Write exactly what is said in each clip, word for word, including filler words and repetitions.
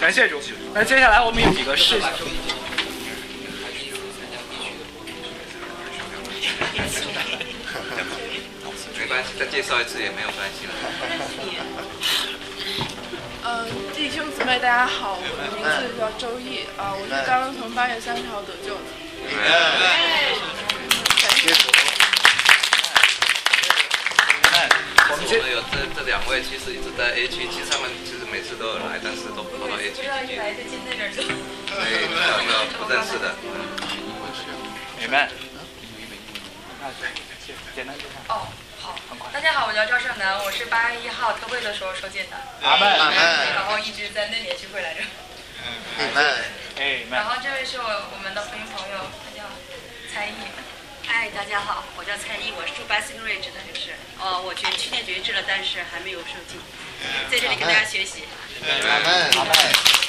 感谢主。那接下来我们有几个事情。 没关系，再介绍一次也没有关系了。 呃，弟兄姊妹，大家好，我的名字叫周毅啊、呃，我是刚刚从八月三十号得救的。感谢主。 我们有这这两位，其实一直在 A 区，其实他们其实每次都有来，但是都跑到 A 区去。来就进在这儿就。所以有没有不认识的？ 明白。简单介绍。 哦，好，大家好，我叫赵胜南，我是八月一号特会的时候受浸的。 阿门。 然后一直在那年聚会来着。 阿门。哎， 然后这位是我我们的福音朋友，他叫蔡毅。 嗨，大家好，我叫蔡毅，我是住 Basin Ridge 的，就是呃，我觉去年绝志了，但是还没有受浸，在这里跟大家学习。 阿门。阿门。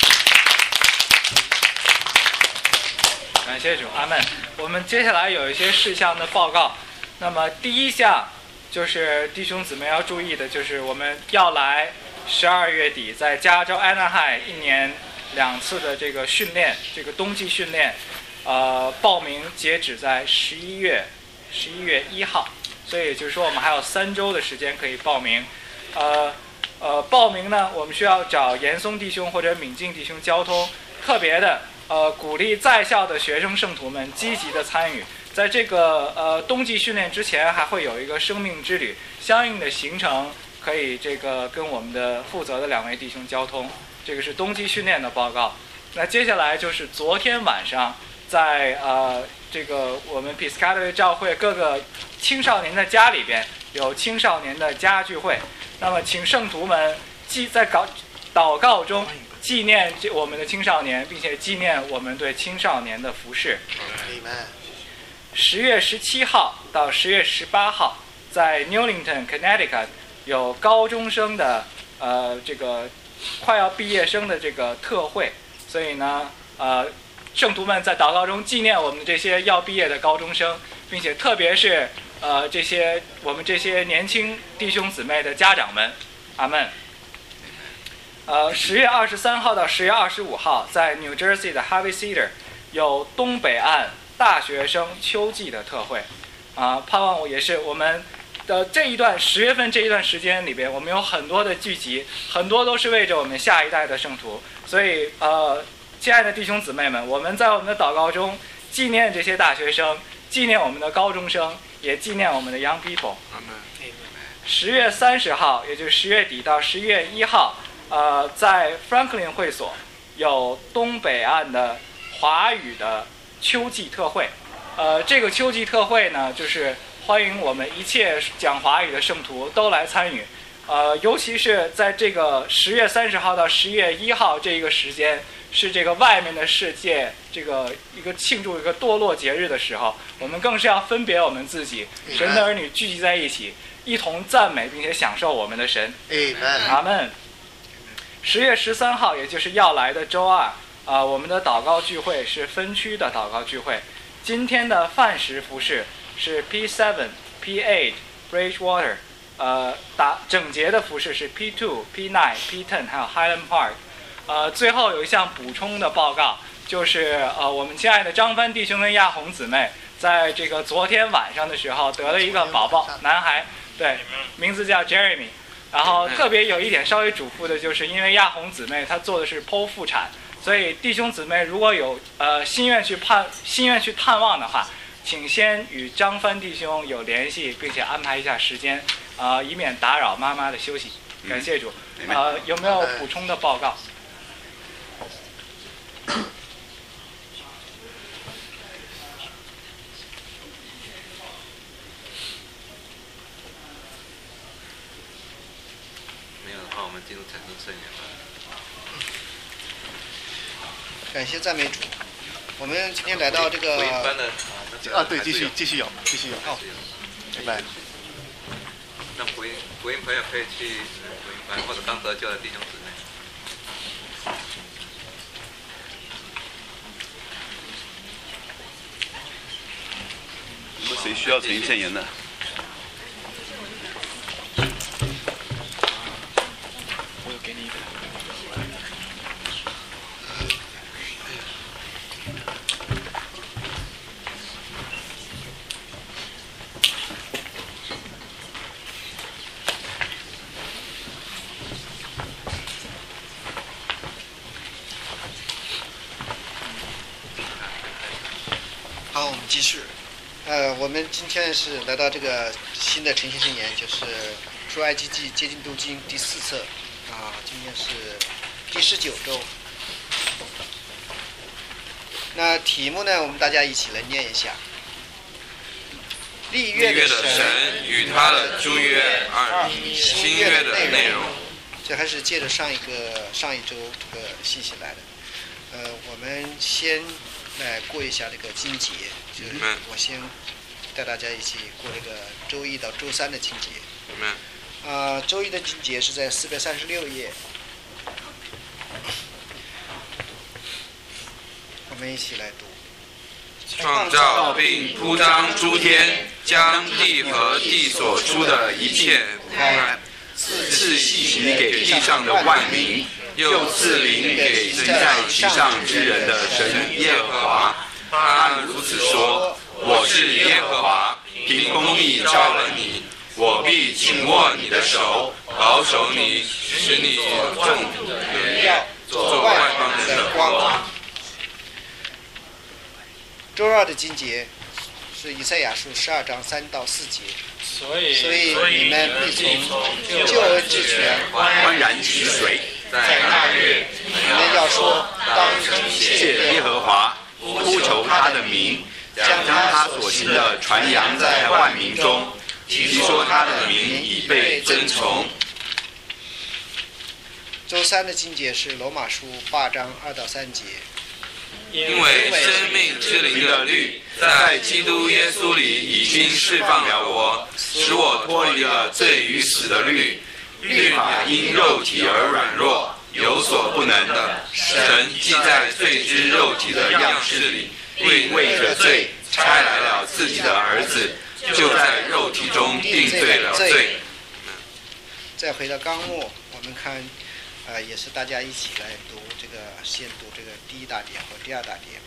感谢主，阿门。我们接下来有一些事项的报告。那么第一项就是弟兄姊妹要注意的，就是我们要来十二月底在加州安纳海一年两次的这个训练，这个冬季训练。呃，报名截止在十一月十一月一号，所以也就是说我们还有三周的时间可以报名。呃呃，报名呢，我们需要找严嵩弟兄或者敏进弟兄交通。特别的，呃，鼓励在校的学生圣徒们积极的参与。在这个呃冬季训练之前，还会有一个生命之旅，相应的行程可以这个跟我们的负责的两位弟兄交通。这个是冬季训练的报告。那接下来就是昨天晚上。在呃这个我们 Piscataway 教会各个青少年的家里边有青少年的家聚会，那么请圣徒们记在搞祷告中纪念我们的青少年，并且纪念我们对青少年的服事。十月十七号到十月十八号，在 Newington Connecticut 有高中生的呃这个快要毕业生的这个特会，所以呢呃。圣徒们在祷告中纪念我们这些要毕业的高中生，并且特别是呃这些我们这些年轻弟兄姊妹的家长们，阿们。呃，十月二十三号到十月二十五号，在 New Jersey 的 Harvey Cedar 有东北岸大学生秋季的特会，啊、呃，盼望我也是我们的这一段十月份这一段时间里边，我们有很多的聚集，很多都是为着我们下一代的圣徒，所以呃。亲爱的弟兄姊妹们，我们在我们的祷告中纪念这些大学生，纪念我们的高中生，也纪念我们的 young people。十月三十号，也就是十月底到十一月一号，呃，在 Franklin 会所有东北岸的华语的秋季特会。呃，这个秋季特会呢，就是欢迎我们一切讲华语的圣徒都来参与。呃，尤其是在这个十月三十号到十一月一号这一个时间。是这个外面的世界，这个一个庆祝一个堕落节日的时候，我们更是要分别我们自己，神的儿女聚集在一起，一同赞美并且享受我们的神。阿门。十月十三号，也就是要来的周二，啊、呃，我们的祷告聚会是分区的祷告聚会。今天的饭食服饰是 P 七、P 八、Bridgewater， 呃，打整洁的服饰是 P 二、P 九、P 十，还有 Highland Park。呃，最后有一项补充的报告，就是呃，我们亲爱的张帆弟兄跟亚红姊妹，在这个昨天晚上的时候得了一个宝宝男孩，对，名字叫 Jeremy。然后特别有一点稍微嘱咐的就是，因为亚红姊妹她做的是剖腹产，所以弟兄姊妹如果有呃心愿去盼心愿去探望的话，请先与张帆弟兄有联系，并且安排一下时间，啊、呃，以免打扰妈妈的休息。感谢主。呃，有没有补充的报告？ 我们进入产生圣言吧。 感谢赞美主。我们今天来到这个回音班的啊，对，继续继续有，继续有。 好， 明白。 那福音福音朋友可以去福音班，或者刚得救的弟兄姊妹。 有谁需要诚意圣言的？ 我有给你一个。 呃，我们今天是来到这个新的晨星圣言，就是出埃及记接近读经第四册啊，今天是第十九周。那题目呢，我们大家一起来念一下。立约的神与他的诸约，二新约的内容。 这还是借着上一个上一周这个信息来的。呃，我们先来过一下这个经节，就是我先带大家一起过这个周一到周三的经节。啊、呃，周一的经节是在四百三十六页。我们一起来读。 创造并铺张诸天，将地和地所出的一切铺开，赐气息给地上的万民，又赐灵给身在其上之人的神耶和华。他如此说：我是耶和华，凭公义招了你，我必紧握你的手，保守你，使你所种的业做外邦人的光。 周二的经节是以赛亚书十二章三到四节， 所以所以你们必从救恩之泉欢然取水， 在那日，你们要说：当称谢耶和华，呼求他的名，将他所行的传扬在万民中，提说他的名已被尊崇。 周三的经节是罗马书八章二到三节。 因为生命之灵的律在基督耶稣里已经释放了我，使我脱离了罪与死的律。律法因肉体而软弱，有所不能的。神既在罪之肉体的样式里，并为着罪差来了自己的儿子，就在肉体中定罪了罪。 再回到纲目，我们看。呃，也是大家一起来读这个，先读这个第一大点和第二大点。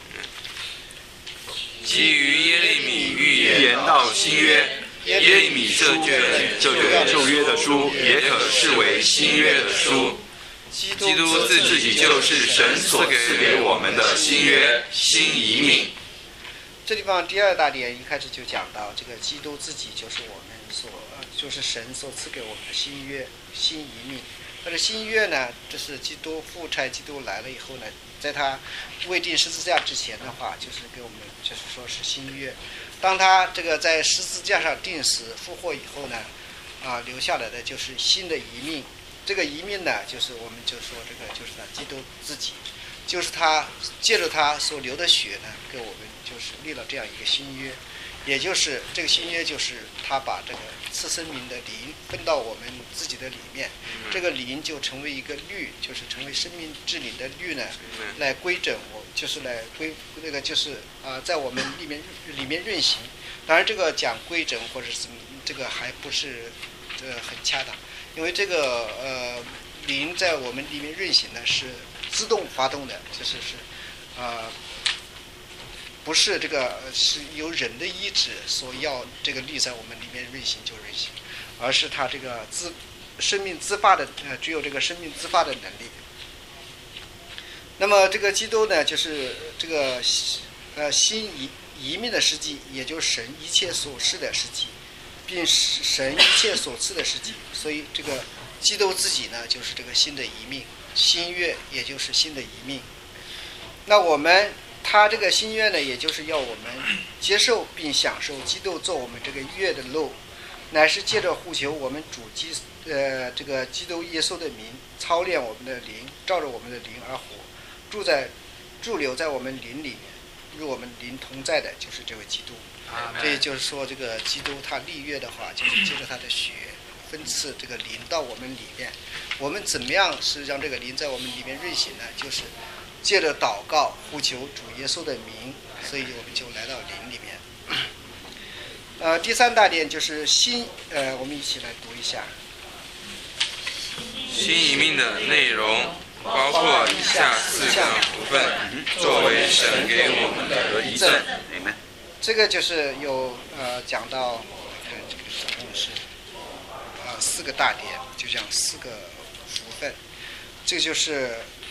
基于耶利米预言到新约，耶利米这卷这卷旧约的书也可视为新约的书。基督自己就是神所赐给我们的新约新遗命。 这地方第二大点一开始就讲到，这个基督自己就是我们所，呃、就是神所赐给我们的新约新遗命。但是新约呢，这是基督复差基督来了以后呢，在他未定十字架之前的话，就是给我们就是说是新约。当他这个在十字架上定死复活以后呢，啊，留下来的就是新的遗命。这个遗命呢，就是我们就说这个就是他基督自己，就是他借着他所流的血呢，给我们就是立了这样一个新约。也就是这个新约，就是他把这个赐生命的灵分到我们自己的里面，这个灵就成为一个律，就是成为生命之灵的律呢，来规整我，就是来规那个就是啊、呃，在我们里面里面运行。当然，这个讲规整或者是这个还不是这个很恰当，因为这个呃灵在我们里面运行呢是自动发动的，就是是啊。呃不是这个是由人的意志所要这个力在我们里面运行就运行，而是它这个自生命自发的呃只有这个生命自发的能力。那么这个基督呢，就是这个呃新遗遗命的实际，也就是神一切所示的实际，并使神一切所赐的实际。所以这个基督自己呢，就是这个新的遗命，新约也就是新的遗命。那我们。他这个新约呢，也就是要我们接受并享受基督做我们这个约的路，乃是借着呼求我们主基呃这个基督耶稣的名，操练我们的灵，照着我们的灵而活，住在驻留在我们灵里面，与我们灵同在的就是这位基督。这也就是说，这个基督他立约的话，就是借着他的血分赐这个灵到我们里面。我们怎么样是让这个灵在我们里面运行呢？就是借着祷告呼求主耶稣的名，所以我们就来到灵里面。呃，第三大点就是新，呃，我们一起来读一下。 新遗命的内容包括以下四个部分，作为神给我们的遗赠。 这个就是有呃讲到，看这个总共是呃四个大点，就讲四个福分。这个就是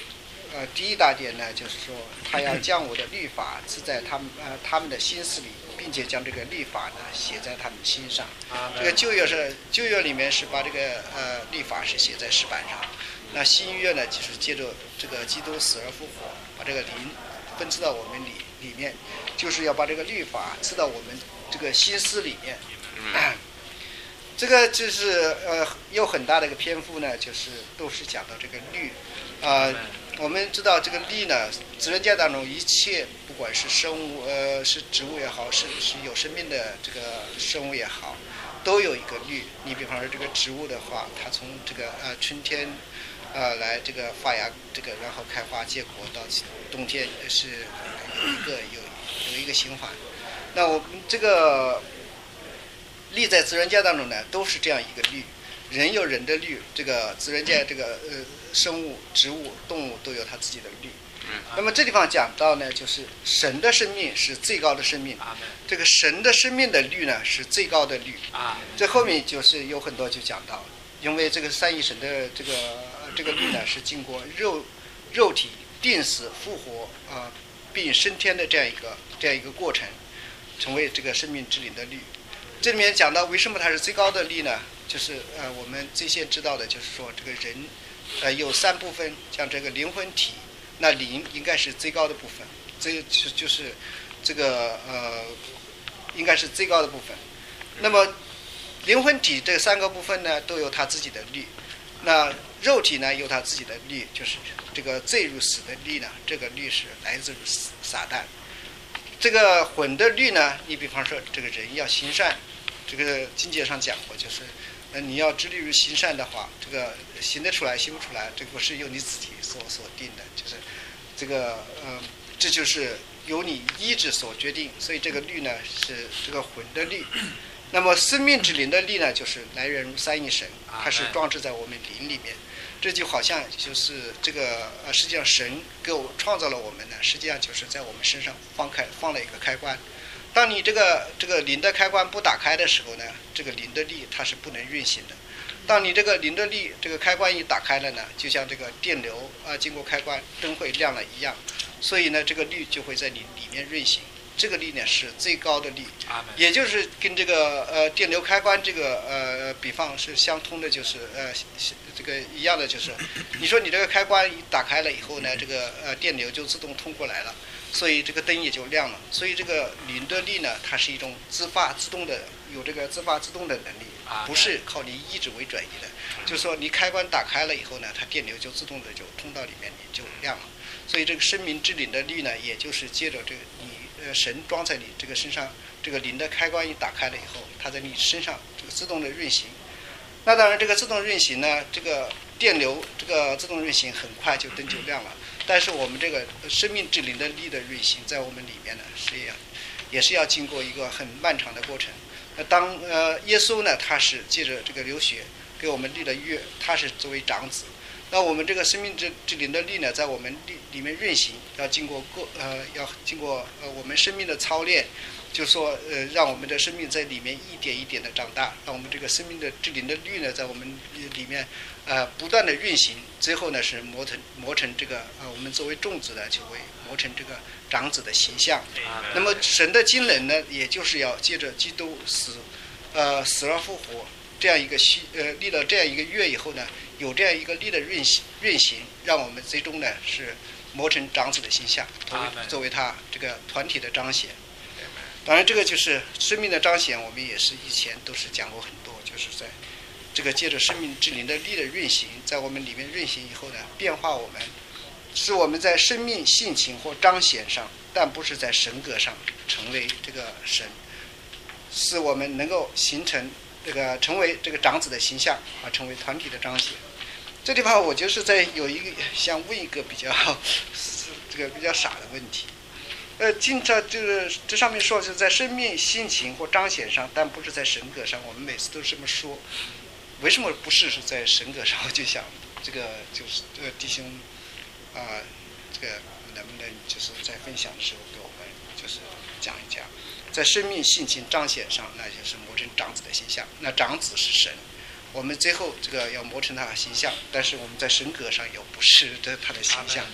呃第一大点呢，就是说他要将我的律法刺在他们呃他们的心思里，并且将这个律法呢写在他们心上。这个旧约是旧约里面是把这个呃律法是写在石板上，那新约呢就是借着这个基督死而复活，把这个灵分赐到我们里里面，就是要把这个律法赐到我们这个心思里面。这个就是呃有很大的一个篇幅呢，就是都是讲到这个律，呃，我们知道这个律呢，自然界当中一切不管是生物呃是植物也好，是是有生命的这个生物也好，都有一个律。你比方说这个植物的话，它从这个呃春天呃来这个发芽，这个然后开花结果，到冬天是有一个有有一个循环。那我们这个律在自然界当中呢，都是这样一个律，人有人的律，这个自然界这个呃生物、植物、动物都有它自己的律。那么这地方讲到呢，就是神的生命是最高的生命，这个神的生命的律呢是最高的律。这后面就是有很多就讲到，因为这个三一神的这个这个律呢是经过肉肉体定死、复活啊、呃，并升天的这样一个这样一个过程，成为这个生命之灵的律。这里面讲到为什么它是最高的律呢？就是呃，我们最先知道的就是说，这个人呃有三部分，像这个灵魂体，那灵应该是最高的部分，这就就是这个呃应该是最高的部分。那么灵魂体这三个部分呢，都有它自己的律。那肉体呢有它自己的律，就是这个罪入死的律呢，这个律是来自于撒旦。这个魂的律呢，你比方说这个人要行善，这个经节上讲过，就是呃你要致力于行善的话，这个行得出来行不出来，这个不是由你自己所所定的，就是这个呃这就是由你意志所决定。所以这个律呢是这个魂的律。那么生命之灵的律呢，就是来源于三一神，它是装置在我们灵里面。这就好像就是这个呃，实际上神给我创造了我们呢，实际上就是在我们身上放开放了一个开关。当你这个这个灵的开关不打开的时候呢，这个灵的力它是不能运行的。当你这个灵的力这个开关一打开了呢，就像这个电流啊、呃、经过开关灯会亮了一样，所以呢这个力就会在你里面运行。这个力呢是最高的力，也就是跟这个呃电流开关这个呃比方是相通的，就是呃这个一样的，就是你说你这个开关一打开了以后呢，这个呃电流就自动通过来了，所以这个灯也就亮了。所以这个灵的力呢，它是一种自发自动的，有这个自发自动的能力，不是靠你意志为转移的。就是说你开关打开了以后呢，它电流就自动的就通到里面，你就亮了。所以这个生命之灵的力呢，也就是借着这个你。呃，神装在你这个身上，这个灵的开关一打开了以后，它在你身上这个自动的运行。那当然，这个自动运行呢，这个电流这个自动运行很快就灯就亮了。但是我们这个生命之灵的力的运行，在我们里面呢，是要也是要经过一个很漫长的过程。那当呃耶稣呢，他是借着这个流血给我们立了约，他是作为长子。那我们这个生命之之灵的力呢，在我们里里面运行，要经过各呃，要经过呃我们生命的操练，就是说呃，让我们的生命在里面一点一点的长大，让我们这个生命的之灵的力呢，在我们里面呃不断的运行，最后呢是磨成磨成这个呃我们作为种子的就会磨成这个长子的形象。那么神的经纶呢，也就是要借着基督死呃死而复活这样一个虚呃立了这样一个约以后呢，有这样一个力的运行运行，让我们最终呢是磨成长子的形象，作为作为他这个团体的彰显。当然，这个就是生命的彰显，我们也是以前都是讲过很多，就是在这个借着生命之灵的力的运行，在我们里面运行以后呢，变化我们，使我们在生命性情或彰显上，但不是在神格上成为这个神，使我们能够形成。这个成为这个长子的形象啊，成为团体的彰显。这地方我就是在有一个想问一个比较这个比较傻的问题。呃，经常就是这上面说是在生命性情或彰显上，但不是在神格上。我们每次都这么说，为什么不是是在神格上？我就想这个就是这个弟兄啊、呃，这个能不能就是在分享的时候给我们就是讲一讲。在生命性情彰显上，那就是磨成长子的形象。那长子是神，我们最后这个要磨成他的形象，但是我们在神格上又不是这他的形象，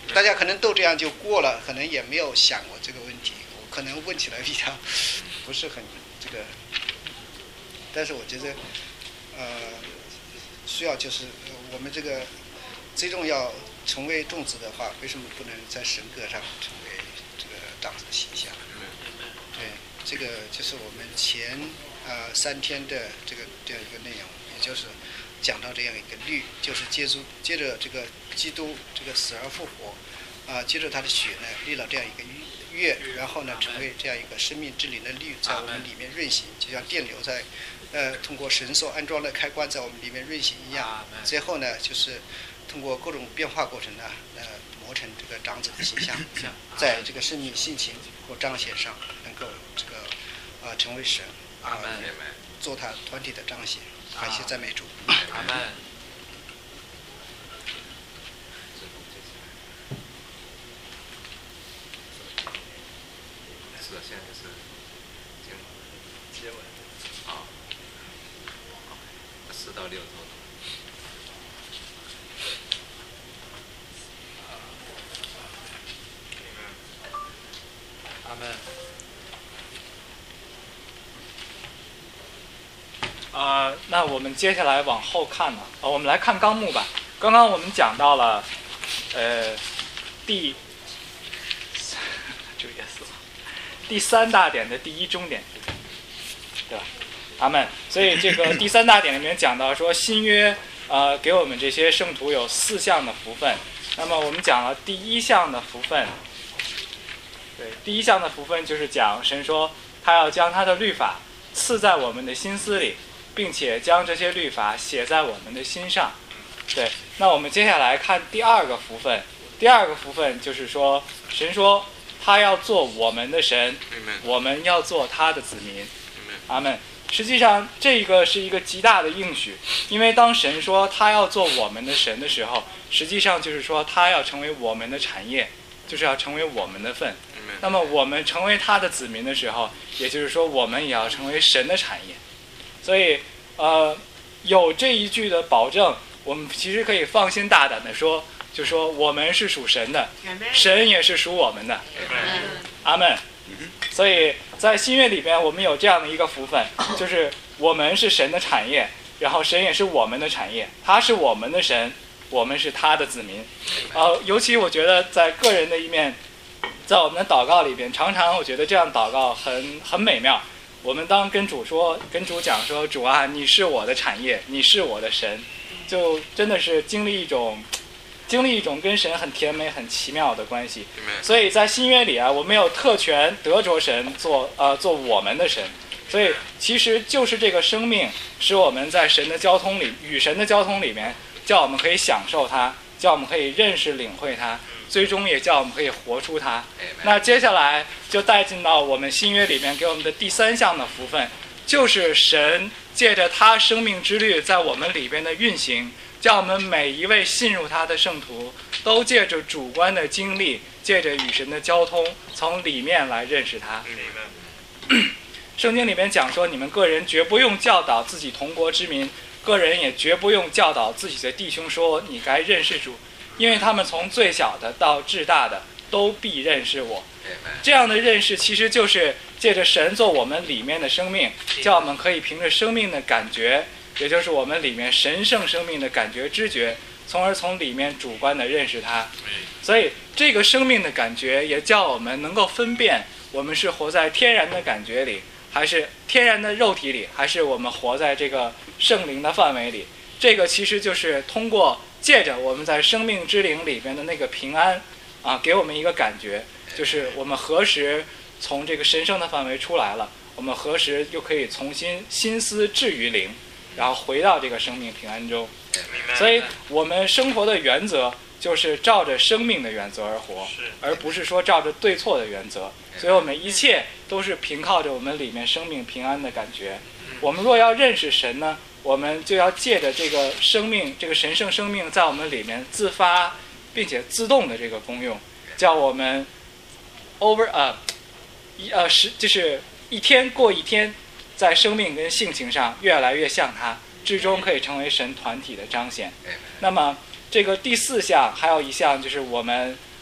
大家可能都这样就过了，可能也没有想过这个问题。我可能问起来比较不是很这个，但是我觉得呃需要就是我们这个最终要成为种子的话，为什么不能在神格上成为这个长子的形象？对，这个就是我们前呃三天的这个这样一个内容，也就是讲到这样一个律，就是接住接着这个基督这个死而复活，啊、呃，接着他的血呢立了这样一个约，然后呢成为这样一个生命之灵的律在我们里面运行，就像电流在呃通过神所安装的开关在我们里面运行一样。最后呢就是通过各种变化过程呢，呃磨成这个长子的形象，在这个生命性情或彰显上能够这个啊、呃、成为神，啊、呃、做他团体的彰显。感谢赞美主。 阿门。 是的，现在就是经文结尾啊，四到六周。 阿门。呃，那我们接下来往后看呢，呃，我们来看纲目吧。刚刚我们讲到了，呃，第，这个也死了，第三大点的第一中点，对吧？阿门。所以这个第三大点里面讲到说，新约呃给我们这些圣徒有四项的福分。那么我们讲了第一项的福分，对，第一项的福分就是讲神说他要将他的律法赐在我们的心思里。并且将这些律法写在我们的心上。对，那我们接下来看第二个福分。第二个福分就是说，神说他要做我们的神，我们要做他的子民。阿们。实际上，这个是一个极大的应许，因为当神说他要做我们的神的时候，实际上就是说他要成为我们的产业，就是要成为我们的份。那么我们成为他的子民的时候，也就是说我们也要成为神的产业。所以，呃，有这一句的保证，我们其实可以放心大胆的说，就说我们是属神的，神也是属我们的。阿们。所以在新约里边，我们有这样的一个福分，就是我们是神的产业，然后神也是我们的产业，他是我们的神，我们是他的子民。呃，尤其我觉得在个人的一面，在我们的祷告里边，常常我觉得这样祷告很很美妙。我们当跟主说，跟主讲说，主啊，你是我的产业，你是我的神，就真的是经历一种，经历一种跟神很甜美、很奇妙的关系。所以在新约里啊，我们有特权得着神做呃做我们的神。所以其实就是这个生命，使我们在神的交通里，与神的交通里面，叫我们可以享受它，叫我们可以认识、领会它。最终也叫我们可以活出它。那接下来就带进到我们新约里面给我们的第三项的福分，就是神借着他生命之律在我们里边的运行，叫我们每一位信入他的圣徒都借着主观的经历，借着与神的交通，从里面来认识他。圣经里面讲说，你们个人绝不用教导自己同国之民，个人也绝不用教导自己的弟兄说，你该认识主，因为他们从最小的到至大的都必认识我。这样的认识其实就是借着神做我们里面的生命，叫我们可以凭着生命的感觉，也就是我们里面神圣生命的感觉知觉，从而从里面主观的认识它。所以这个生命的感觉也叫我们能够分辨我们是活在天然的感觉里，还是天然的肉体里，还是我们活在这个圣灵的范围里。这个其实就是通过借着我们在生命之灵里边的那个平安啊，给我们一个感觉，就是我们何时从这个神圣的范围出来了，我们何时又可以重新心思置于灵，然后回到这个生命平安中。所以我们生活的原则就是照着生命的原则而活，而不是说照着对错的原则。所以我们一切都是凭靠着我们里面生命平安的感觉。我们若要认识神呢，我们就要借着这个生命，这个神圣生命在我们里面自发并且自动的这个功用，叫我们 over 呃一呃是就是一天过一天，在生命跟性情上越来越像他，最终可以成为神团体的彰显。那么这个第四项还有一项就是我们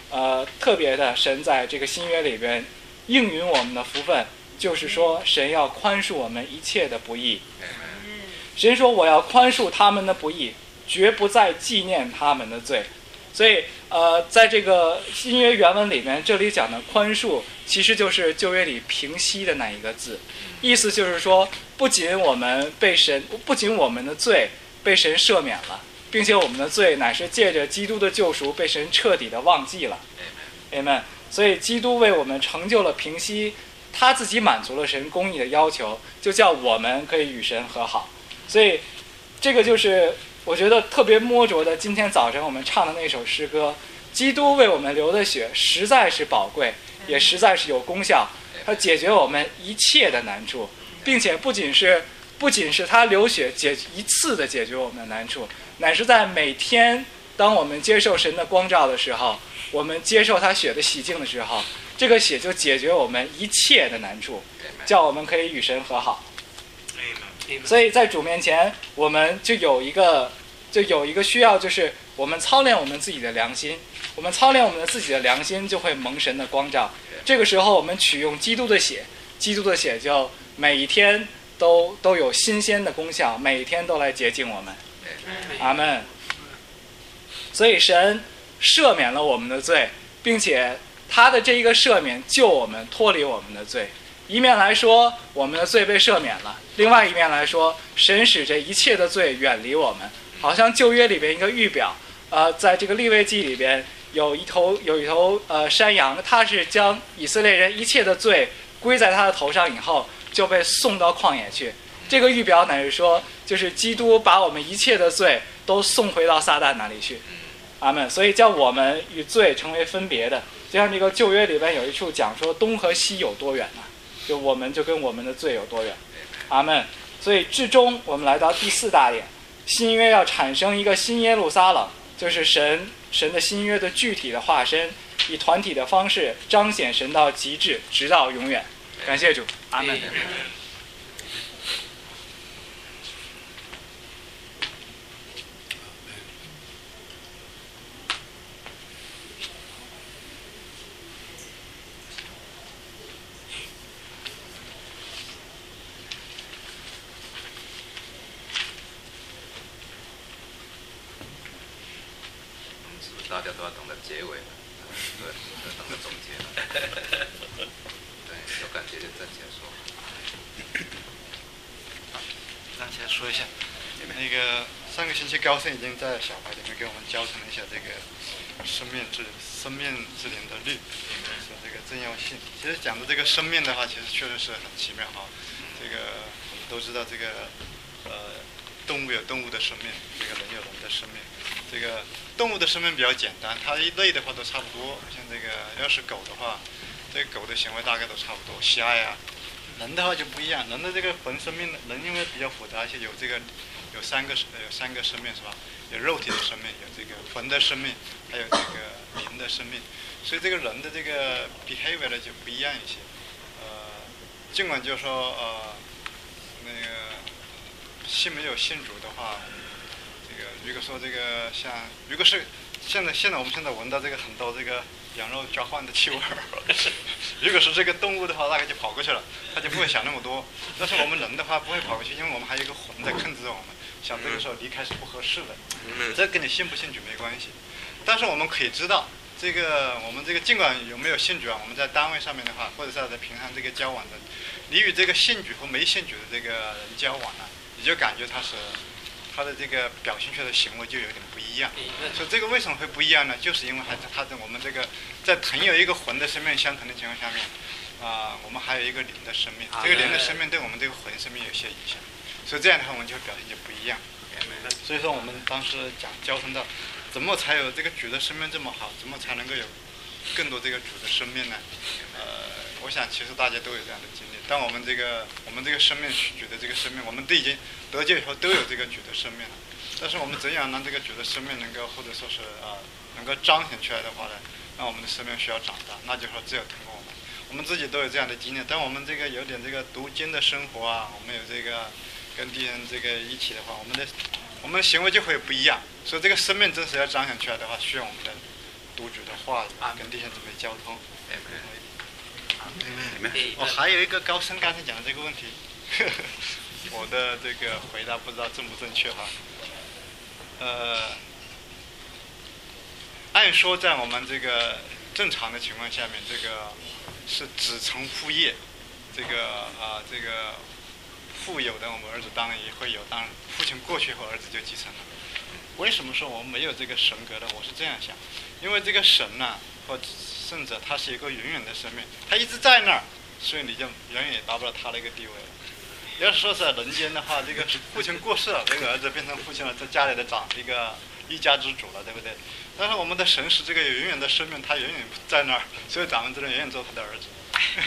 呃，特别的神在这个新约里边应允我们的福分，就是说神要宽恕我们一切的不义。神说我要宽恕他们的不义，绝不再纪念他们的罪。所以呃，在这个新约原文里面，这里讲的宽恕其实就是旧约里平息的那一个字，意思就是说不仅我们被神不仅我们的罪被神赦免了，并且我们的罪乃是借着基督的救赎被神彻底的忘记了。 Amen。 所以基督为我们成就了平息，他自己满足了神公义的要求，就叫我们可以与神和好。所以这个就是我觉得特别摸着的今天早晨我们唱的那首诗歌，基督为我们流的血实在是宝贵，也实在是有功效，它解决我们一切的难处，并且不仅是不仅是他流血解一次的解决我们的难处，乃是在每天当我们接受神的光照的时候，我们接受他血的洗净的时候，这个血就解决我们一切的难处，叫我们可以与神和好。所以在主面前我们就有一个就有一个需要，就是我们操练我们自己的良心，我们操练我们的自己的良心就会蒙神的光照。这个时候我们取用基督的血，基督的血就每一天都都有新鲜的功效，每一天都来洁净我们。阿们。所以神赦免了我们的罪，并且他的这一个赦免救我们脱离我们的罪。一面来说我们的罪被赦免了，另外一面来说神使这一切的罪远离我们。好像旧约里边一个预表，呃，在这个利未记里边有一头有一头呃山羊，它是将以色列人一切的罪归在他的头上以后，就被送到旷野去。这个预表乃是说，就是基督把我们一切的罪都送回到撒旦那里去。阿们。所以叫我们与罪成为分别的，就像这个旧约里边有一处讲说东和西有多远呢、啊？就我们就跟我们的罪有多远。阿们。所以至终我们来到第四大点，新约要产生一个新耶路撒冷，就是神神的新约的具体的化身，以团体的方式彰显神到极致，直到永远。感谢主。阿们。 大家都要懂得结尾了，对，懂得总结了。对，有感觉就站起来说。 站起来说一下。那个上个星期高盛已经在小白里面给我们教程了一下这个生命之生命之灵的律，说这个正要性。其实讲的这个生命的话，其实确实是很奇妙哈。这个我们都知道，这个呃动物有动物的生命，这个人有人的生命。这个动物的生命比较简单，它一类的话都差不多。像这个要是狗的话，这个狗的行为大概都差不多。虾呀，人的话就不一样。人的这个魂生命，人因为比较复杂，而且有这个有三个有三个生命是吧？有肉体的生命，有这个魂的生命，还有这个灵的生命。所以这个人的这个 behavior 呢就不一样一些。呃，尽管就说呃那个信没有信主的话。如果说这个像，如果是现在现在我们现在闻到这个很多这个羊肉交换的气味儿，如果是这个动物的话，大概就跑过去了，它就不会想那么多。但是我们人的话不会跑过去，因为我们还有一个魂在控制我们，想这个时候离开是不合适的。这跟你信不信主没关系。但是我们可以知道，这个我们这个尽管有没有信主啊，我们在单位上面的话，或者是在平常这个交往的，你与这个信主和没信主的这个人交往呢、啊，你就感觉他是。他的这个表现出来的行为就有点不一样，所以这个为什么会不一样呢？就是因为还是他的我们这个在同有一个魂的生命相同的情况下面，啊、呃，我们还有一个灵的生命，这个灵的生命对我们这个魂生命有些影响，所以这样的话我们就表现就不一样。所以说我们当时讲交通到，怎么才有这个主的生命这么好？怎么才能够有更多这个主的生命呢？呃，我想其实大家都有这样的经历。当我们这个我们这个生命主的这个生命，我们都已经得救以后都有这个主的生命了。但是我们怎样让这个主的生命能够或者说是啊、呃、能够彰显出来的话呢？那我们的生命需要长大，那就说只有通过我们，我们自己都有这样的经验。当我们这个有点这个读经的生活啊，我们有这个跟弟兄这个一起的话，我们的我们的行为就会不一样。所以这个生命真实要彰显出来的话，需要我们的督主的话语，跟弟兄姊妹交通。 Amen。 我还有一个高僧刚才讲的这个问题，呵呵我的这个回答不知道正不正确哈。呃，按说在我们这个正常的情况下面，这个是子承父业，这个啊、呃、这个富有的我们儿子当然也会有，当然父亲过去后儿子就继承了。为什么说我们没有这个神格呢？我是这样想，因为这个神呐、啊、或圣者他是一个永远的生命，他一直在那儿，所以你就永远也达不到他的一个地位了。要是说是在人间的话，这个父亲过世了，这个儿子变成父亲了，在家里的长一个一家之主了，对不对？但是我们的神是这个永远的生命，他永远在那儿，所以咱们只能永远做他的儿子。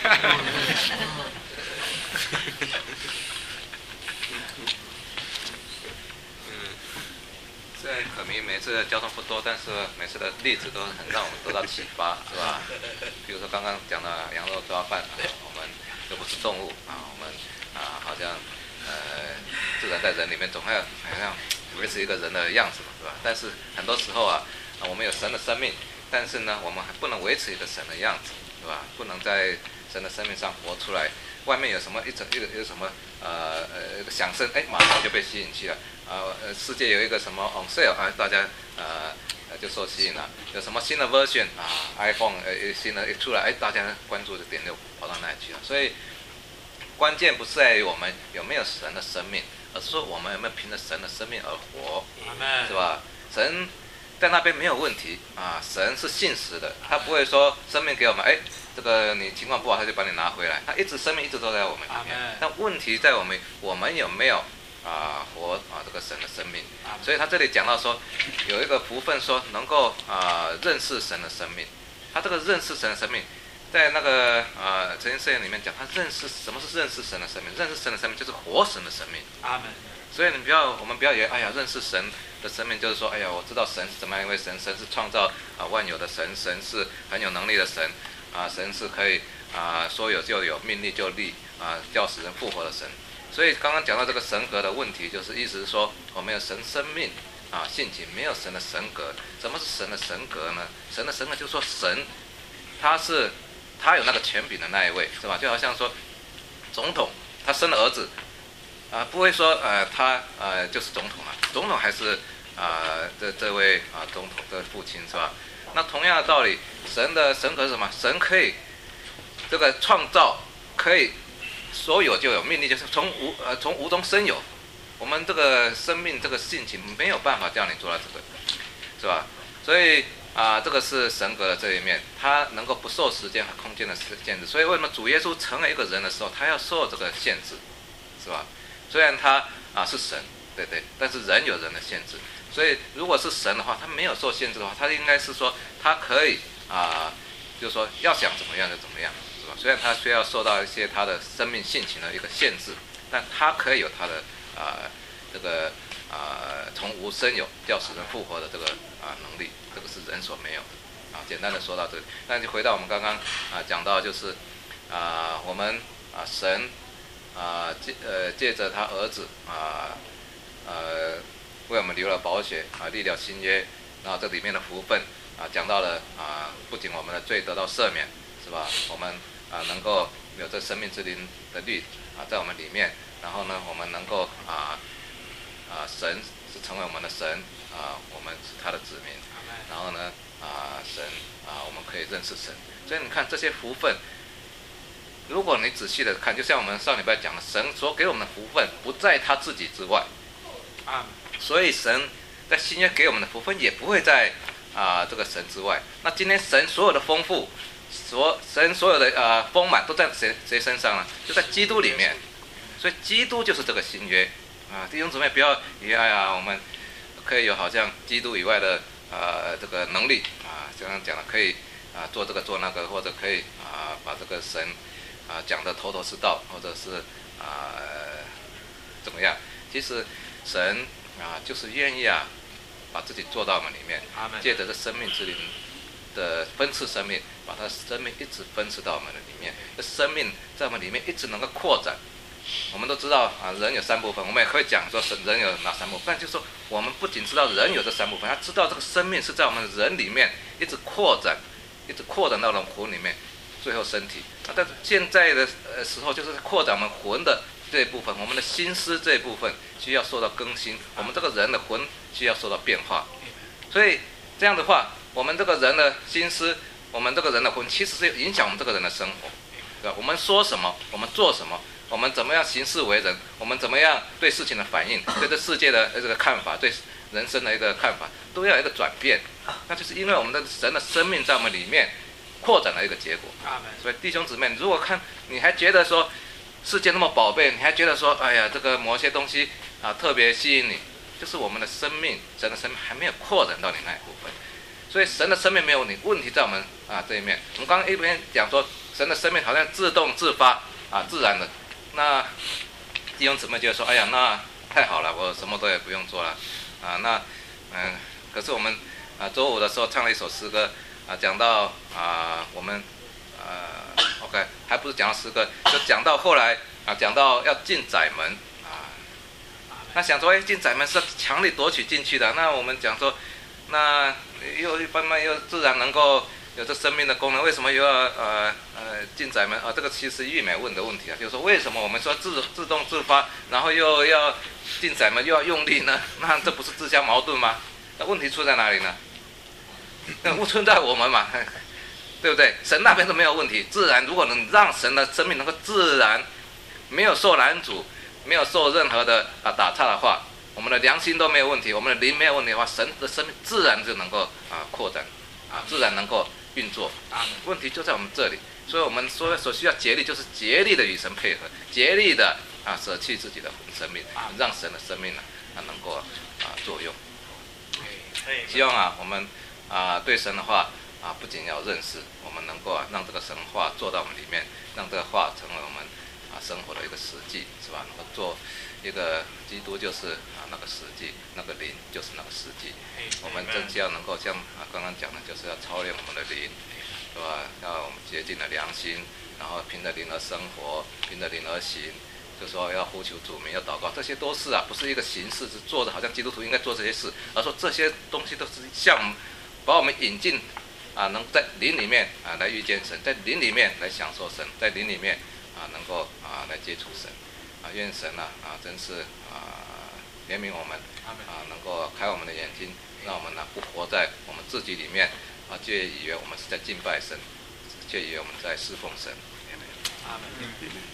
虽然可明每次的交通不多，但是每次的例子都很让我们得到启发，是吧？比如说刚刚讲的羊肉抓饭，啊、我们又不是动物啊，我们啊好像呃自然在人里面总要好像维持一个人的样子嘛，是吧？但是很多时候啊，啊我们有神的生命，但是呢，我们还不能维持一个神的样子，是吧？不能在神的生命上活出来。外面有什么一整一个有什么呃呃响声，哎，马上就被吸引去了。啊呃，世界有一个什么 on sale 啊，大家呃就受吸引了。有什么新的 version 啊 ，iPhone 呃新的一出来，哎，大家关注的点就跑到那里去了。所以关键不是在于我们有没有神的生命，而是说我们有没有凭着神的生命而活，是吧？神在那边没有问题啊，神是信实的，他不会说生命给我们，哎。这个你情况不好，他就把你拿回来。他一直生命一直都在我们里面，但问题在我们，我们有没有啊、呃、活啊这个神的生命？所以他这里讲到说，有一个部分说能够啊、呃、认识神的生命。他这个认识神的生命，在那个啊《诚心圣言》里面讲，他认识什么是认识神的生命？认识神的生命就是活神的生命。 阿门。 所以你不要，我们不要以为，哎呀，认识神的生命就是说，哎呀，我知道神是怎么样一位神，神是创造啊万有的神，神是很有能力的神。啊，神是可以啊，说有就有，命立就立啊，叫死人复活的神。所以刚刚讲到这个神格的问题，就是意思是说，我们有神生命啊性情，没有神的神格。什么是神的神格呢？神的神格就是说，神他是他有那个权柄的那一位，是吧？就好像说，总统他生了儿子啊，不会说呃他呃就是总统啊，总统还是啊这这位啊总统的父亲，是吧？那同样的道理，神的神格是什么？神可以这个创造，可以说有就有，命令就是从无呃从无中生有。我们这个生命这个性情没有办法叫你做到这个，是吧？所以啊、呃，这个是神格的这一面，它能够不受时间和空间的限制。所以为什么主耶稣成为一个人的时候，他要受这个限制，是吧？虽然他啊是神，对对，但是人有人的限制。所以，如果是神的话，他没有受限制的话，他应该是说，他可以啊、呃，就是说要想怎么样就怎么样，是吧？虽然他需要受到一些他的生命性情的一个限制，但他可以有他的啊、呃、这个啊、呃、从无生有，叫使人复活的这个啊、呃、能力，这个是人所没有的啊。简单的说到这里，那就回到我们刚刚啊讲到，就是啊、呃、我们啊神啊借呃借着他儿子啊呃。呃为我们流了宝血啊，立了新约，然后这里面的福分啊，讲到了啊，不仅我们的罪得到赦免，是吧？我们啊能够有这生命之灵的律啊在我们里面，然后呢，我们能够啊啊神是成为我们的神啊，我们是他的子民，然后呢啊神啊我们可以认识神，所以你看这些福分，如果你仔细的看，就像我们上礼拜讲的，神所给我们的福分不在他自己之外，啊。所以神在新约给我们的福分也不会在啊、呃、这个神之外。那今天神所有的丰富，所神所有的呃丰满都在谁谁身上呢？就在基督里面。所以基督就是这个新约啊，弟兄姊妹不要以为哎呀我们可以有好像基督以外的呃这个能力啊，刚刚讲了可以啊做这个做那个，或者可以啊把这个神啊讲得头头是道，或者是啊怎么样？其实神。啊，就是愿意啊，把自己做到我们里面，借着这生命之灵的分赐生命，把他生命一直分赐到我们的里面，这生命在我们里面一直能够扩展， 我们都知道啊，人有三部分，我们也会讲说人有哪三部分，但就是说我们不仅知道人有这三部分，还知道这个生命是在我们人里面一直扩展，一直扩展到我们魂里面，最后身体。啊，但是现在的呃时候，就是扩展我们魂的这一部分，我们的心思这一部分需要受到更新，我们这个人的魂需要受到变化。所以这样的话，我们这个人的心思，我们这个人的魂，其实是影响我们这个人的生活，对吧？我们说什么，我们做什么，我们怎么样行事为人，我们怎么样对事情的反应，对这世界的这个看法，对人生的一个看法，都要有一个转变。那就是因为我们的神的生命在我们里面扩展的一个结果。所以弟兄姊妹，如果看你还觉得说世界那么宝贝，你还觉得说哎呀这个某些东西啊特别吸引你，就是我们的生命，神的生命还没有扩展到你那一部分。所以神的生命没有问题，问题在我们啊这一面。我们刚刚一边讲说神的生命好像自动自发啊自然的，那弟兄姊妹就说哎呀那太好了，我什么都也不用做了啊。那嗯，可是我们啊周五的时候唱了一首诗歌啊，讲到啊我们呃 OK 还不是讲到诗歌，就讲到后来啊讲到要进窄门啊，那想说哎进窄门是强力夺取进去的，那我们讲说那又慢慢又自然能够有这生命的功能，为什么又要呃呃进窄门啊？这个其实玉美问的问题啊，就是说为什么我们说自自动自发，然后又要进窄门又要用力呢？那这不是自相矛盾吗？那问题出在哪里呢？那误存在我们嘛，对不对？神那边都没有问题，自然如果能让神的生命能够自然，没有受拦阻，没有受任何的啊打岔的话，我们的良心都没有问题，我们的灵没有问题的话，神的生命自然就能够啊扩展，啊自然能够运作。问题就在我们这里，所以我们说所需要竭力，就是竭力的与神配合，竭力的啊舍弃自己的生命，让神的生命呢啊能够啊作用。希望啊我们啊对神的话啊不仅要认识，我们能够啊让这个神话做到我们里面，让这个话成为我们啊生活的一个实际，是吧？能够做一个基督就是啊那个实际，那个灵就是那个实际。我们真是要能够像啊刚刚讲的，就是要操练我们的灵，是吧？要我们洁净的良心，然后凭着灵而生活，凭着灵而行。就说要呼求主名，要祷告，这些都是啊，不是一个形式，是做的好像基督徒应该做这些事，而说这些东西都是像把我们引进啊，能在灵里面啊来遇见神，在灵里面来享受神，在灵里面啊能够啊来接触神啊，愿神啊啊真是啊怜悯我们啊，能够开我们的眼睛，让我们呢不活在我们自己里面啊，却以为我们是在敬拜神，却以为我们在侍奉神。阿门。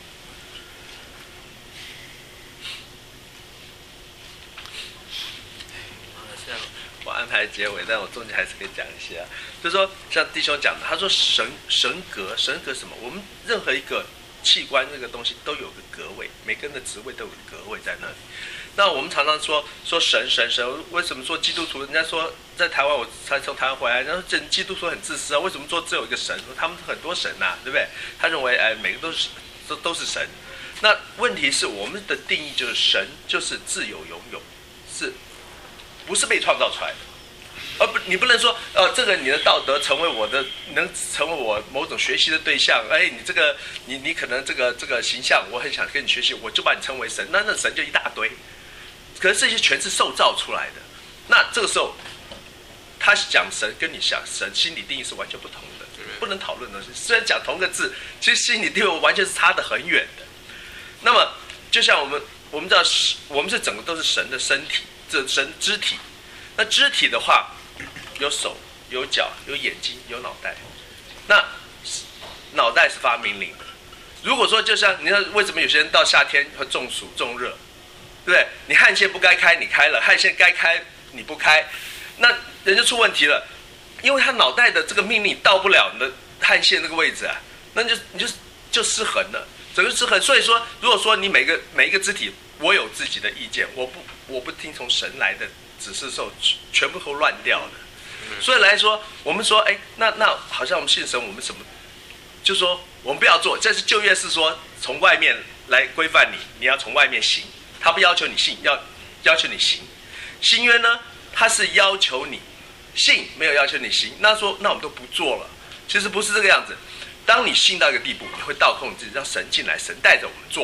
我安排结尾，但我中间还是可以讲一些啊，就是说像弟兄讲的，他说神神格，神格什么？我们任何一个器官这个东西都有个格位，每个人的职位都有个格位在那里。那我们常常说说神神神，为什么说基督徒？人家说在台湾，我才从台湾回来，然后这基督徒很自私啊，为什么说只有一个神？他们很多神呐、啊，对不对？他认为哎，每个都是都都是神。那问题是我们的定义就是神就是自由拥有，是。不是被创造出来的，而不你不能说，呃，这个你的道德成为我的，能成为我某种学习的对象。哎，你这个，你你可能这个这个形象，我很想跟你学习，我就把你称为神。那那神就一大堆，可是这些全是受造出来的。那这个时候，他讲神跟你想神心理定义是完全不同的，不能讨论的东西。虽然讲同个字，其实心理定义完全是差得很远的。那么，就像我们我们知道，我们是整个都是神的身体。这神肢体，那肢体的话，有手、有脚、有眼睛、有脑袋。那脑袋是发命令的。如果说就像你看，为什么有些人到夏天会中暑、中热，对不对？你汗腺不该开，你开了；汗腺该开，你不开，那人就出问题了，因为他脑袋的这个命令到不了你的汗腺这个位置啊，那就你就就失衡了，整个失衡。所以说，如果说你每个每一个肢体，我有自己的意见，我不我不听从神来的指示时候，全部都乱掉了。所以来说，我们说，哎，那那好像我们信神，我们什么，就说我们不要做。这是旧约是说从外面来规范你，你要从外面行，他不要求你信，要要求你行。新约呢，他是要求你信，没有要求你行。那说那我们都不做了，其实不是这个样子。当你信到一个地步，你会倒空你自己，让神进来，神带着我们做。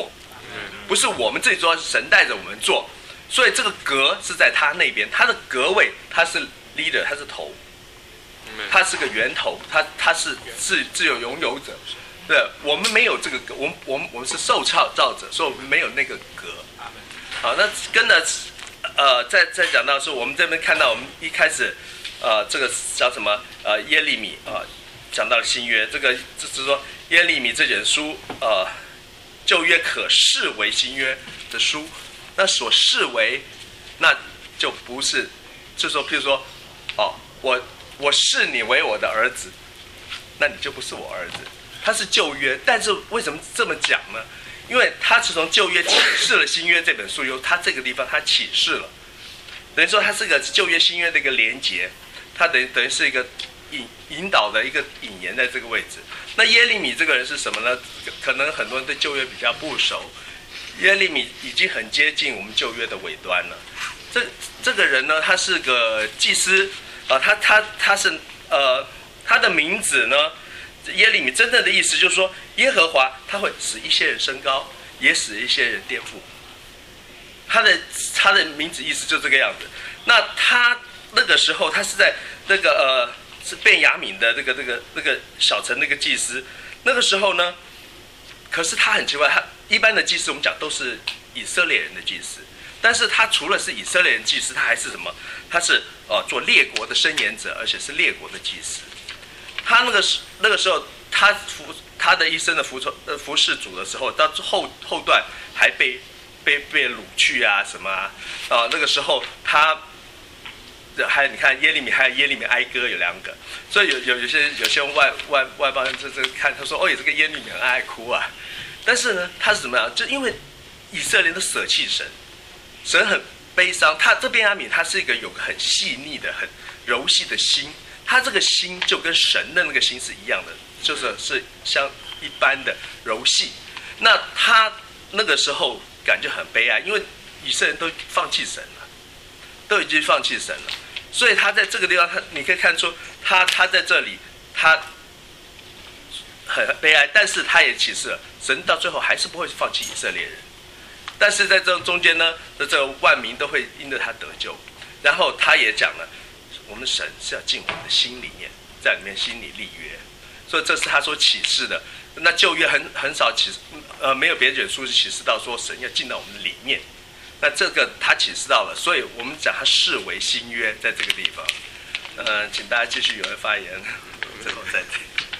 不是我们自己做，是神带着我们做。所以这个格是在他那边，他的格位他是 leader， 他是头，他是个源头，他他是自自有拥有者。对，我们没有这个格，我们我们我们是受创造者，所以我们没有那个格。好，那跟着呃，再再讲到是我们这边看到我们一开始呃这个叫什么呃耶利米啊、呃，讲到了新约，这个就是说耶利米这卷书呃旧约可视为新约的书。那所视为，那就不是，就说，譬如说，哦，我我视你为我的儿子，那你就不是我儿子。他是旧约，但是为什么这么讲呢？因为他是从旧约启示了新约这本书，由他这个地方他启示了，等于说他是个旧约新约的一个连结，他等于等于是一个引引导的一个引言在这个位置。那耶利米这个人是什么呢？可能很多人对旧约比较不熟。耶利米已经很接近我们旧约的尾端了。这这个人呢，他是个祭司啊、呃，他他他是呃，他的名字呢，耶利米真正的意思就是说，耶和华他会使一些人升高，也使一些人颠覆。他的他的名字意思就这个样子。那他那个时候，他是在那个呃，是便雅悯的这个这个那个小城那个祭司。那个时候呢，可是他很奇怪，他。一般的祭司我们讲都是以色列人的祭司，但是他除了是以色列人祭司，他还是什么？他是呃做列国的申言者，而且是列国的祭司。他那个那个时候，他服他的一生的服从呃服侍主的时候，到后后段还被被被掳去啊什么啊啊、呃、那个时候他还你看耶利米还有耶利米哀歌有两个，所以有有有些有些外外外邦人这这看他说哦，这个耶利米很爱哭啊。但是呢，他是怎么样？就因为以色列人都舍弃神，神很悲伤。他这便雅悯他是一个有个很细腻的、很柔细的心，他这个心就跟神的那个心是一样的，就是是像一般的柔细。那他那个时候感觉很悲哀，因为以色列人都放弃神了，都已经放弃神了，所以他在这个地方，他你可以看出他他在这里他很悲哀，但是他也启示了。神到最后还是不会放弃以色列人，但是在这中间呢，这这万民都会因着他得救。然后他也讲了，我们神是要进我们的心里面，在里面心里立约，所以这是他所启示的。那旧约很很少启示，呃，没有别卷书是启示到说神要进到我们的里面。那这个他启示到了，所以我们讲他视为新约，在这个地方。呃，请大家继续有人发言，最后再听。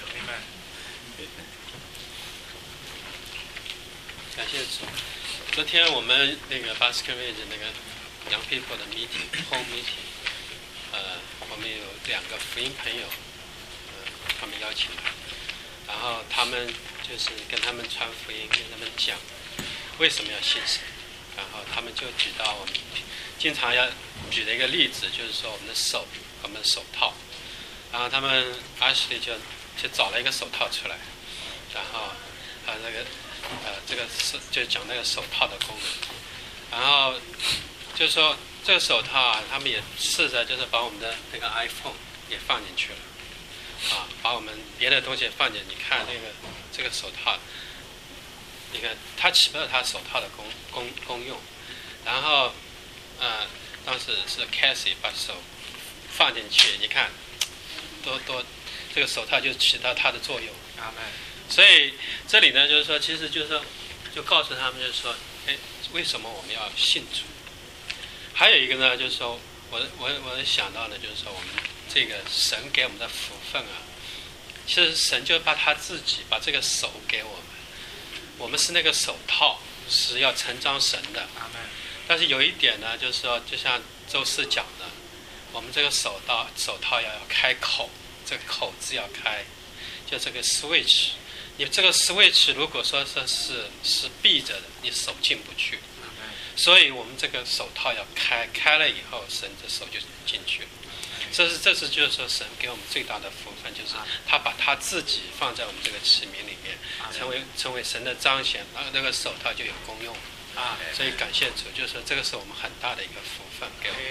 感谢主。昨天我们那个 Basket Ridge 那个 Young People 的 meeting home meeting， 呃，我们有两个福音朋友，呃，他们邀请来，然后他们就是跟他们传福音，跟他们讲为什么要信神，然后他们就举到我们经常要举的一个例子，就是说我们的手，我们的手套，然后他们 Ashley 就就找了一个手套出来，然后啊那个。呃，这个是就讲那个手套的功能，然后就是说这个手套啊，他们也试着就是把我们的那个 iPhone 也放进去了，啊，把我们别的东西也放进。你看那个这个手套，你看它起不了它手套的功功功用，然后呃，当时是 Cassie 把手放进去，你看多多这个手套就起到它的作用。 阿门。 所以这里呢，就是说，其实就是说，就告诉他们，就是说，哎，为什么我们要信主？还有一个呢，就是说，我我我想到的，就是说，我们这个神给我们的福分啊，其实神就把他自己把这个手给我们，我们是那个手套，是要承装神的。但是有一点呢，就是说，就像周四讲的，我们这个手套手套要要开口，这个口字要开，就这个 switch。你这个 switch 如果说是是是闭着的，你手进不去，所以我们这个手套要开，开了以后，神的手就进去了。这是这是就是说神给我们最大的福分，就是他把他自己放在我们这个器皿里面，成为成为神的彰显，然后那个手套就有功用啊。所以感谢主，就是说这个是我们很大的一个福分给我们。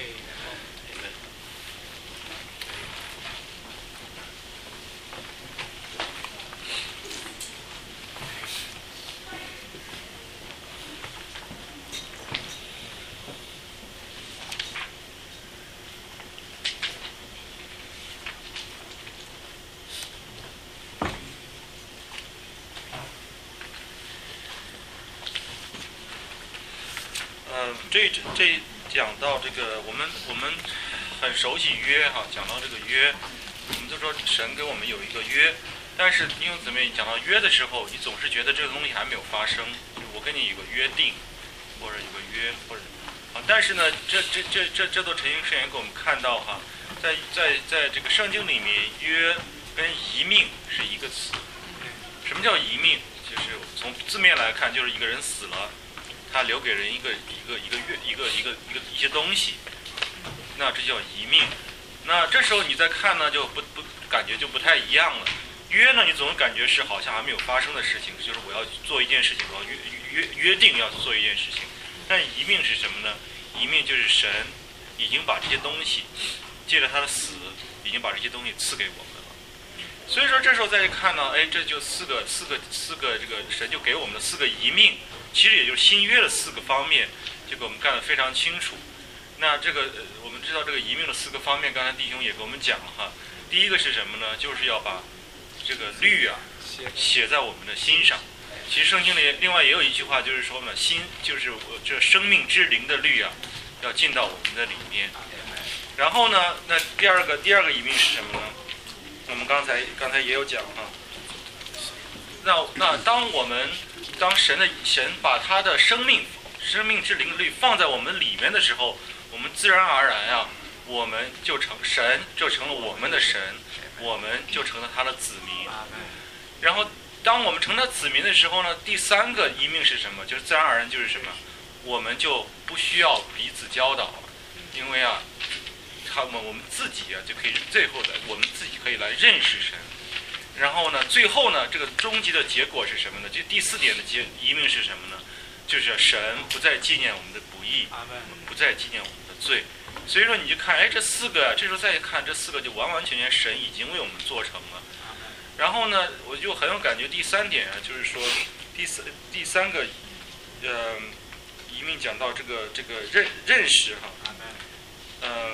这这讲到这个，我们我们很熟悉约哈，讲到这个约，我们都说神给我们有一个约，但是弟兄姊妹讲到约的时候，你总是觉得这个东西还没有发生，我跟你有个约定，或者有个约，或者啊，但是呢，这这这这这都陈英圣言给我们看到哈，在在在这个圣经里面，约跟遗命是一个词。什么叫遗命？就是从字面来看，就是一个人死了，他留给人一个一个一个月一个一个一个一些东西，那这叫遗命。那这时候你再看呢，就不不感觉就不太一样了。约呢，你总感觉是好像还没有发生的事情，就是我要做一件事情，我要约约约定要做一件事情。但遗命是什么呢？遗命就是神已经把这些东西，借着他的死，已经把这些东西赐给我们。所以说这时候再看呢，哎，这就四个四个四个这个神就给我们的四个遗命，其实也就是新约的四个方面，就给我们干得非常清楚。那这个、呃、我们知道这个遗命的四个方面，刚才弟兄也给我们讲了哈。第一个是什么呢？就是要把这个律啊写在我们的心上。其实圣经里另外也有一句话，就是说呢，心就是我这生命之灵的律啊，要进到我们的里面。然后呢，那第二个第二个遗命是什么呢？我们刚才刚才也有讲哈，那那当我们当神的神把他的生命生命之灵的律放在我们里面的时候，我们自然而然啊，我们就成神就成了我们的神，我们就成了他的子民。然后当我们成了子民的时候呢，第三个遗命是什么？就是自然而然就是什么？我们就不需要彼此教导了，因为啊。他们我们自己啊就可以最后的我们自己可以来认识神，然后呢最后呢这个终极的结果是什么呢？就第四点的结遗命是什么呢？就是神不再纪念我们的不义，不再纪念我们的罪。所以说你就看，哎，这四个这时候再看这四个就完完全全神已经为我们做成了。然后呢我就很有感觉，第三点啊就是说第三第三个呃遗命讲到这个这个认认识哈，嗯、呃。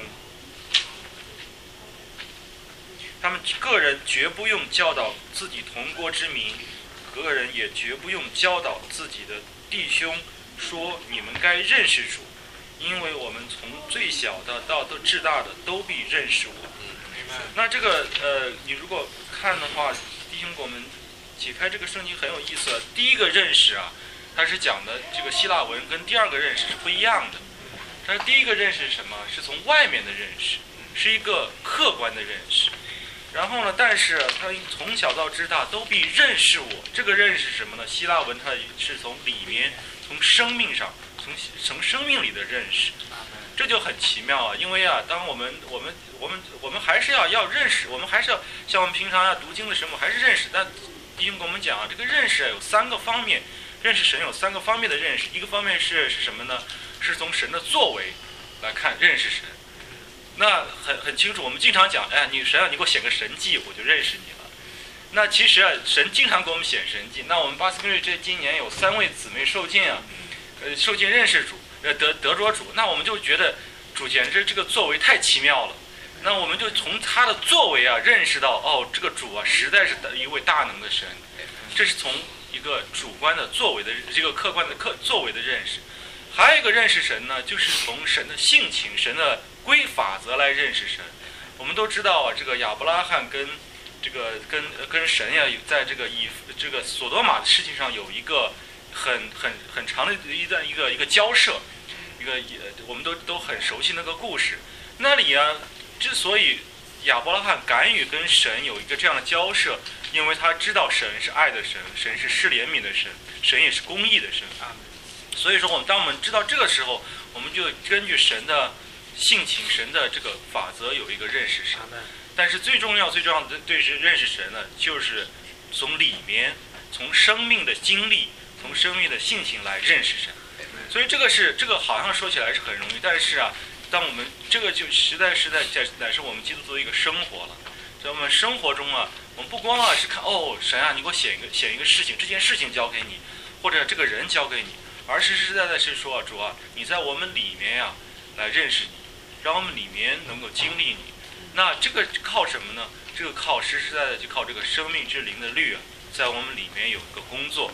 他们个人绝不用教导自己同国之民，个人也绝不用教导自己的弟兄，说你们该认识主，因为我们从最小的到至大的都必认识我。那这个呃，你如果看的话，弟兄给我们解开这个圣经很有意思。第一个认识啊，它是讲的这个希腊文跟第二个认识是不一样的。但是第一个认识是什么？是从外面的认识，是一个客观的认识。然后呢？但是他从小到至大都必认识我。这个认识是什么呢？希腊文它是从里面，从生命上，从从生命里的认识。这就很奇妙啊！因为啊，当我们我们我们我们还是要要认识，我们还是要像我们平常要读经的时候，还是认识。但弟兄跟我们讲啊，这个认识有三个方面，认识神有三个方面的认识。一个方面是是什么呢？是从神的作为来看认识神。那很很清楚，我们经常讲，哎，你神啊，你给我显个神迹，我就认识你了。那其实啊，神经常给我们显神迹。那我们巴斯克瑞这今年有三位姊妹受浸啊，呃，受浸认识主，呃，得得着主。那我们就觉得主简直这个作为太奇妙了。那我们就从他的作为啊，认识到哦，这个主啊，实在是一位大能的神。这是从一个主观的作为的这个客观的客作为的认识。还有一个认识神呢，就是从神的性情、神的规法则来认识神。我们都知道啊，这个亚伯拉罕跟这个跟跟神呀，在这个以这个索多玛的事情上有一个很很很长的一段一个一个交涉，一个我们都都很熟悉那个故事。那里啊，之所以亚伯拉罕敢于跟神有一个这样的交涉，因为他知道神是爱的神，神是施怜悯的神，神也是公义的神啊。所以说，我们当我们知道这个时候，我们就根据神的性情、神的这个法则有一个认识神。但是最重要、最重要的对是认识神呢，就是从里面、从生命的经历、从生命的性情来认识神。所以这个是这个好像说起来是很容易，但是啊，当我们这个就实在实在在乃是我们基督徒的一个生活了。在我们生活中啊，我们不光啊是看哦神啊，你给我显一个显一个事情，这件事情交给你，或者这个人交给你。而实实在在是说啊，主啊，你在我们里面呀、啊，来认识你，让我们里面能够经历你。那这个靠什么呢？这个靠实实在在就靠这个生命之灵的律啊，在我们里面有一个工作。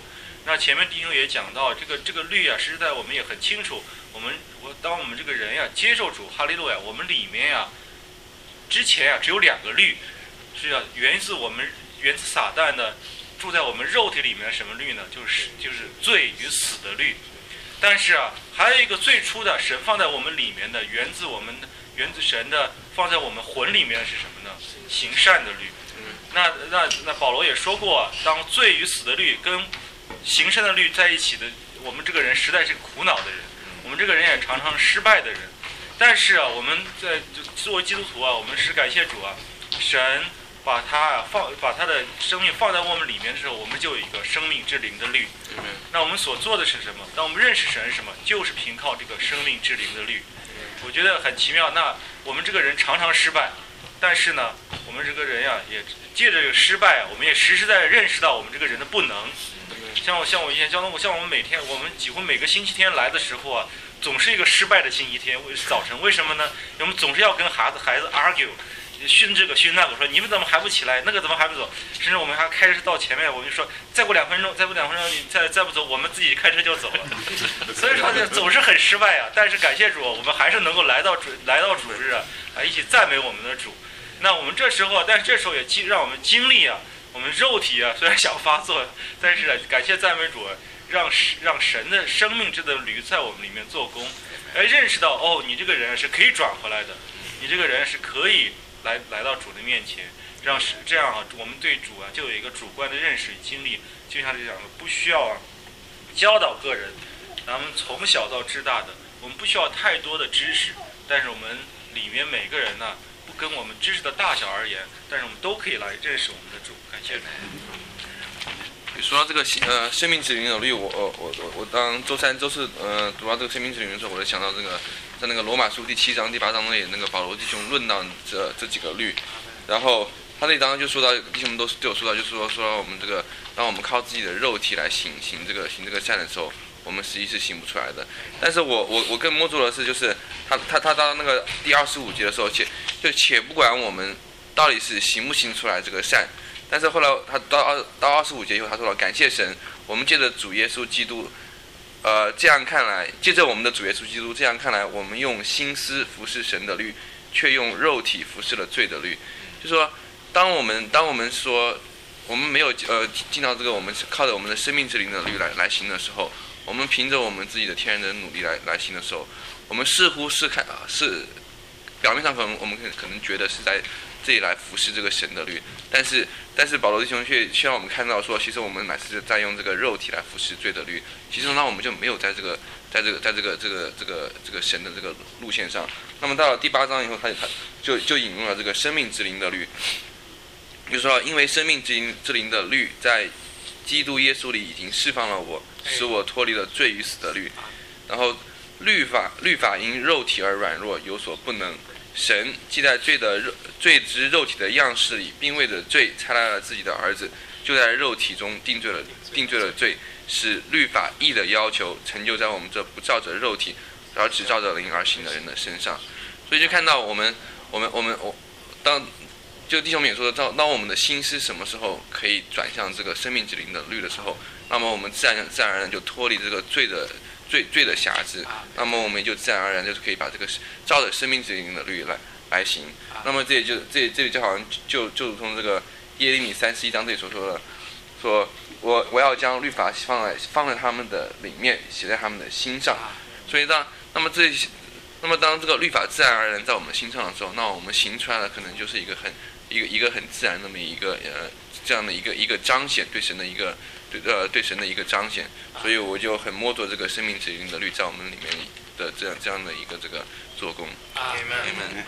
那前面弟兄也讲到，这个这个律啊，实在我们也很清楚。我们我当我们这个人呀、啊、接受主，哈利路亚，我们里面呀、啊，之前呀、啊、只有两个律，是啊，源自我们源自撒旦的住在我们肉体里面的什么律呢？就是就是罪与死的律。但是啊，还有一个最初的神放在我们里面的，源自我们源自神的放在我们魂里面的是什么呢？行善的律。那那那保罗也说过，当罪与死的律跟行善的律在一起的，我们这个人实在是苦恼的人，我们这个人也常常失败的人。但是啊，我们在作为基督徒啊，我们是感谢主啊，神把他啊放把他的生命放在我们里面的时候，我们就有一个生命之灵的律。那我们所做的是什么？当我们认识神是什么，就是凭靠这个生命之灵的律。我觉得很奇妙。那我们这个人常常失败，但是呢，我们这个人呀、啊，也借着这个失败，我们也实实在在认识到我们这个人的不能。像我像我以前交通，像我们每天，我们几乎每个星期天来的时候啊，总是一个失败的星期天。早晨为什么呢？我们总是要跟孩子孩子 argue， 训这个训那个，说你们怎么还不起来？那个怎么还不走？甚至我们还开车到前面，我们就说再过两分钟，再过两分钟你再再不走，我们自己开车就走了。所以说这总是很失败啊。但是感谢主，我们还是能够来到主来到主日啊，啊一起赞美我们的主。那我们这时候，但是这时候也让我们经历啊。我们肉体啊，虽然想发作，但是啊，感谢赞美主，让让神的生命之的驴在我们里面做工，哎，认识到哦，你这个人是可以转回来的，你这个人是可以来来到主的面前，让这样啊，我们对主啊就有一个主观的认识与经历。就像这讲的，不需要啊教导个人，咱们从小到知大的，我们不需要太多的知识，但是我们里面每个人呢、啊。不跟我们知识的大小而言，但是我们都可以来认识我们的主。感谢主。 说到这个呃生命之灵的律，我我我我当周三周四呃读到这个生命之灵的时候，我就想到这个在那个罗马书第七章第八章那里那个保罗弟兄论到这这几个律，然后他那章就说到弟兄们都对我说到，就是说说到我们这个当我们靠自己的肉体来行行这个行这个善的时候。我们实际是行不出来的，但是我我我更摸住的是，就是他他他到那个第二十五节的时候，且就且不管我们到底是行不行出来这个善，但是后来他到二到二十五节以后，他说了感谢神，我们借着主耶稣基督，呃这样看来，借着我们的主耶稣基督这样看来，我们用心思服侍神的律，却用肉体服侍了罪的律，就说当我们当我们说我们没有呃进到这个我们靠着我们的生命之灵的律来来行的时候。我们凭着我们自己的天然的努力来来行的时候，我们似乎是看是表面上可能我们可能觉得是在这里来服侍这个神的律，但是但是保罗弟兄却却让我们看到说，其实我们乃是在用这个肉体来服侍罪的律，其实那我们就没有在这个在这个在这个这个这个这个神的这个路线上。那么到了第八章以后，他他就就引用了这个生命之灵的律，就是说因为生命之灵之灵的律在基督耶稣里已经释放了我。使我脱离了罪与死的律，然后律法律法因肉体而软弱，有所不能。神既在罪的肉罪之肉体的样式里，并为着罪差来了自己的儿子，就在肉体中定罪了定罪了罪，使律法义的要求成就在我们这不照着肉体，而只照着灵而行的人的身上。所以就看到我们我们我们我当就弟兄们也说的，当当我们的心思什么时候可以转向这个生命之灵的律的时候。那么我们自然自然而然就脱离这个罪的罪罪的辖制，那么我们就自然而然就是可以把这个照着生命之灵的律来来行。那么这里就这里这里就好像就就如同这个耶利米三十一章这里所说的，说我我要将律法放在放在他们的里面，写在他们的心上。所以当那么这那么当这个律法自然而然在我们心上的时候，那我们行出来的可能就是一个很一个一个很自然那么一个呃这样的一个一个彰显对神的一个。对呃对神的一个彰显，所以我就很摸着这个生命之灵的律在我们里面的这样这样的一个这个做工。 阿们。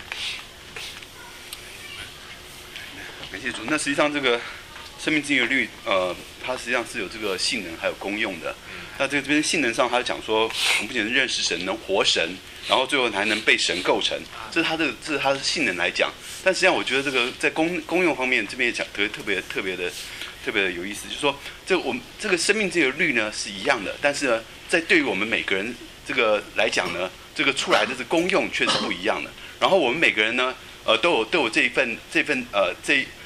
感谢主。那实际上这个生命之灵的律，呃，它实际上是有这个性能还有功用的。那这这边性能上，它讲说，我们不仅是认识神，能活神，然后最后还能被神构成，这是它这个这是它的性能来讲。但实际上，我觉得这个在功功用方面，这边也讲特特别特别的。特别的有意思，就是说，这个我们这个生命这个律呢是一样的，但是呢，在对于我们每个人这个来讲呢，这个出来的这功用却是不一样的。然后我们每个人呢，呃，都有都有这一份这份呃这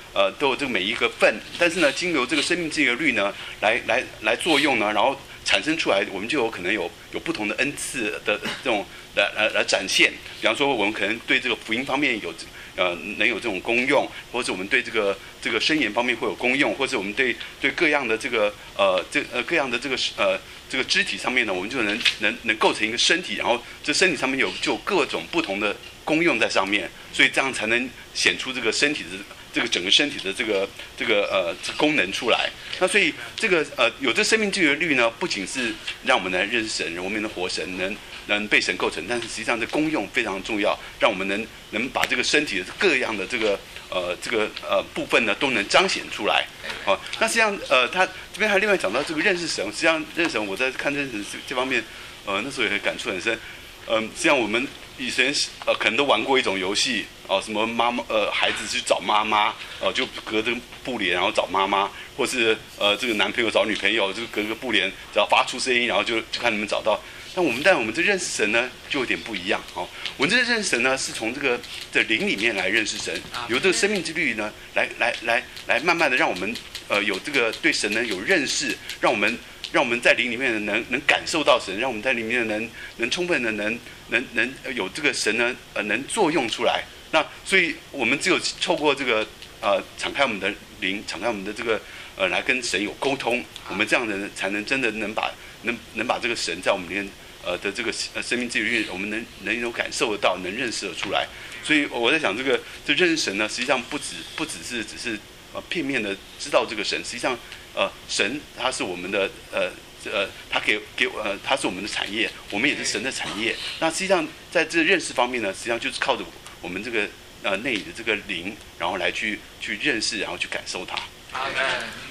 呃都有这个每一个份，但是呢，经由这个生命之源律呢，来来来作用呢，然后产生出来，我们就有可能有有不同的恩赐的这种来来来展现。比方说，我们可能对这个福音方面有呃能有这种功用，或者我们对这个这个申言方面会有功用，或者我们对对各样的这个呃这呃各样的这个呃这个肢体上面呢，我们就能能能构成一个身体，然后这身体上面有就有各种不同的功用在上面，所以这样才能显出这个身体的这个整个身体的这个这个呃这个功能出来。那所以这个呃有这生命之源律呢，不仅是让我们来认识神，我们能活神，能能被神构成，但是实际上这功用非常重要，让我们能能把这个身体的各样的这个呃这个呃部分呢都能彰显出来。好、哦，那实际上呃他这边还另外讲到这个认识神，实际上认识神我在看认识神这方面，呃那时候也很感触很深。嗯、呃，实际上我们以前呃可能都玩过一种游戏哦，什么妈妈呃孩子去找妈妈，呃就隔着布帘然后找妈妈，或是呃这个男朋友找女朋友，就隔个布帘，只要发出声音，然后就就看你们找到。但我们但我们这认识神呢就有点不一样哦。我们这认识神呢是从这个的灵里面来认识神，由这个生命之律呢来来来来慢慢的让我们呃有这个对神呢有认识，让我们让我们在灵里面能能感受到神，让我们在里面能能充分的能能能有这个神呢呃能作用出来。那所以我们只有透过这个呃敞开我们的灵，敞开我们的这个呃来跟神有沟通，我们这样的人才能真的能把能能把这个神在我们里面呃的这个呃生命之律，我们能能有感受得到，能认识得出来。所以我在想这个这认识神呢，实际上不只不只是只是呃片面的知道这个神，实际上呃神他是我们的呃呃他给给呃他是我们的产业，我们也是神的产业。那实际上在这认识方面呢，实际上就是靠着我们这个呃内里的这个灵，然后来去去认识，然后去感受它。 阿门。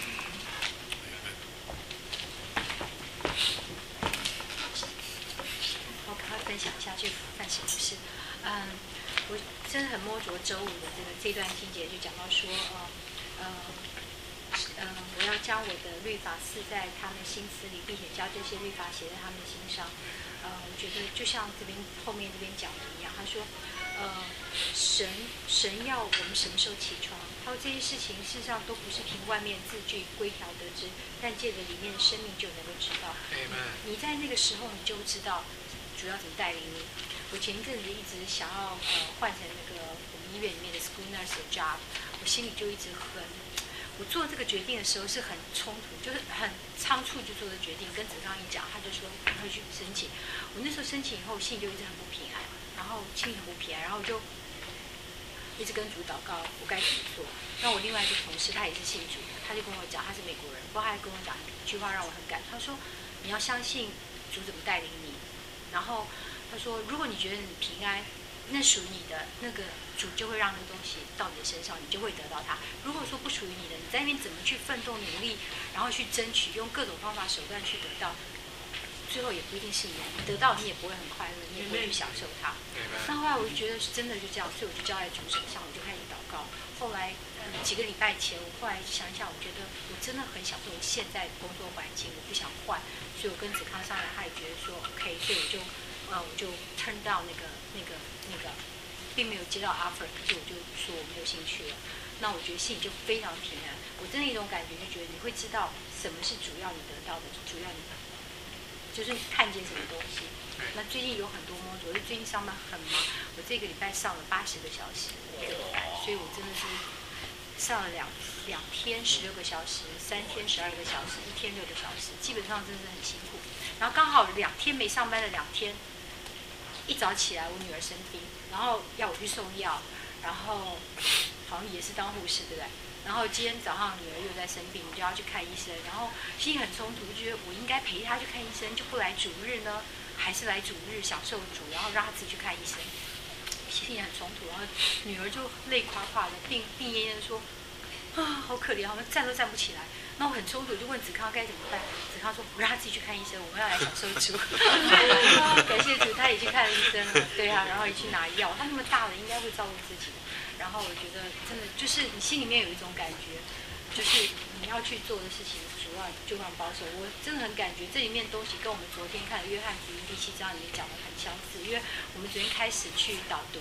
我赶快分享一下这范神牧师。嗯，我真的很摸着周五的这个这段经节，就讲到说，呃，呃，呃，我要将我的律法赐在他们心思里，并且将这些律法写在他们心上。呃，我觉得就像这边后面这边讲的一样，他说，呃，神神要我们什么时候起床？他说这些事情事实上都不是凭外面字句规条得知，但借着里面的生命就能够知道。你在那个时候你就知道主要怎么带领你。我前一阵子一直想要呃换成那个我们医院里面的 school nurse 的 job， 我心里就一直很，我做这个决定的时候是很冲突，就是很仓促就做的决定。跟子刚一讲，他就说他会去申请。我那时候申请以后，心里就一直很不平安，然后心里很不平安，然后我就一直跟主祷告，我该怎么做。那我另外一个同事他也是信主，他就跟我讲，他是美国人，不过他还跟我讲一句话让我很感动，他说你要相信主怎么带领你，然后他说如果你觉得你平安，那属于你的那个主就会让那个东西到你的身上，你就会得到它。如果说不属于你的，你在那边怎么去奋斗努力，然后去争取，用各种方法手段去得到，最后也不一定是你的，你得到你也不会很快乐，你也不会去享受它。那后来我就觉得是真的就这样，所以我就交在主手上，我就开始祷告。后来、嗯、几个礼拜前，我后来想一想，我觉得我真的很享受我现在工作环境，我不想换，所以我跟子康商量，他也觉得说 OK， 所以我就呃我就 turn down 那个那个那个，并没有接到 offer， 可是我就说我没有兴趣了。那我觉得心里就非常平安，我真的一种感觉，就觉得你会知道什么是主要你得到的，主要你就是你看见什么东西。那最近有很多摸索，因为最近上班很忙，我这个礼拜上了八十个小时，所以我真的是上了两两天十六个小时，三天十二个小时，一天六个小时，基本上真的是很辛苦。然后刚好两天没上班的两天，一早起来我女儿生病，然后要我去送药，然后好像也是当护士，对不对？然后今天早上女儿又在生病，我就要去看医生，然后心里很冲突，就觉得我应该陪她去看医生，就不来主日呢，还是来主日享受主，然后让她自己去看医生，心里很冲突。然后女儿就累垮垮的，病病恹恹的说：“啊，好可怜，好像站都站不起来。”那我很冲突，就问子康该怎么办。子康说：“我让他自己去看医生，我们要来享受主。”感谢主，他也去看了医生了，对啊，然后也去拿药。他那么大了，应该会照顾自己。然后我觉得真的就是你心里面有一种感觉，就是你要去做的事情，主要就很保守。我真的很感觉这里面东西跟我们昨天看的约翰福音第七章里面讲的很相似，因为我们昨天开始去导读，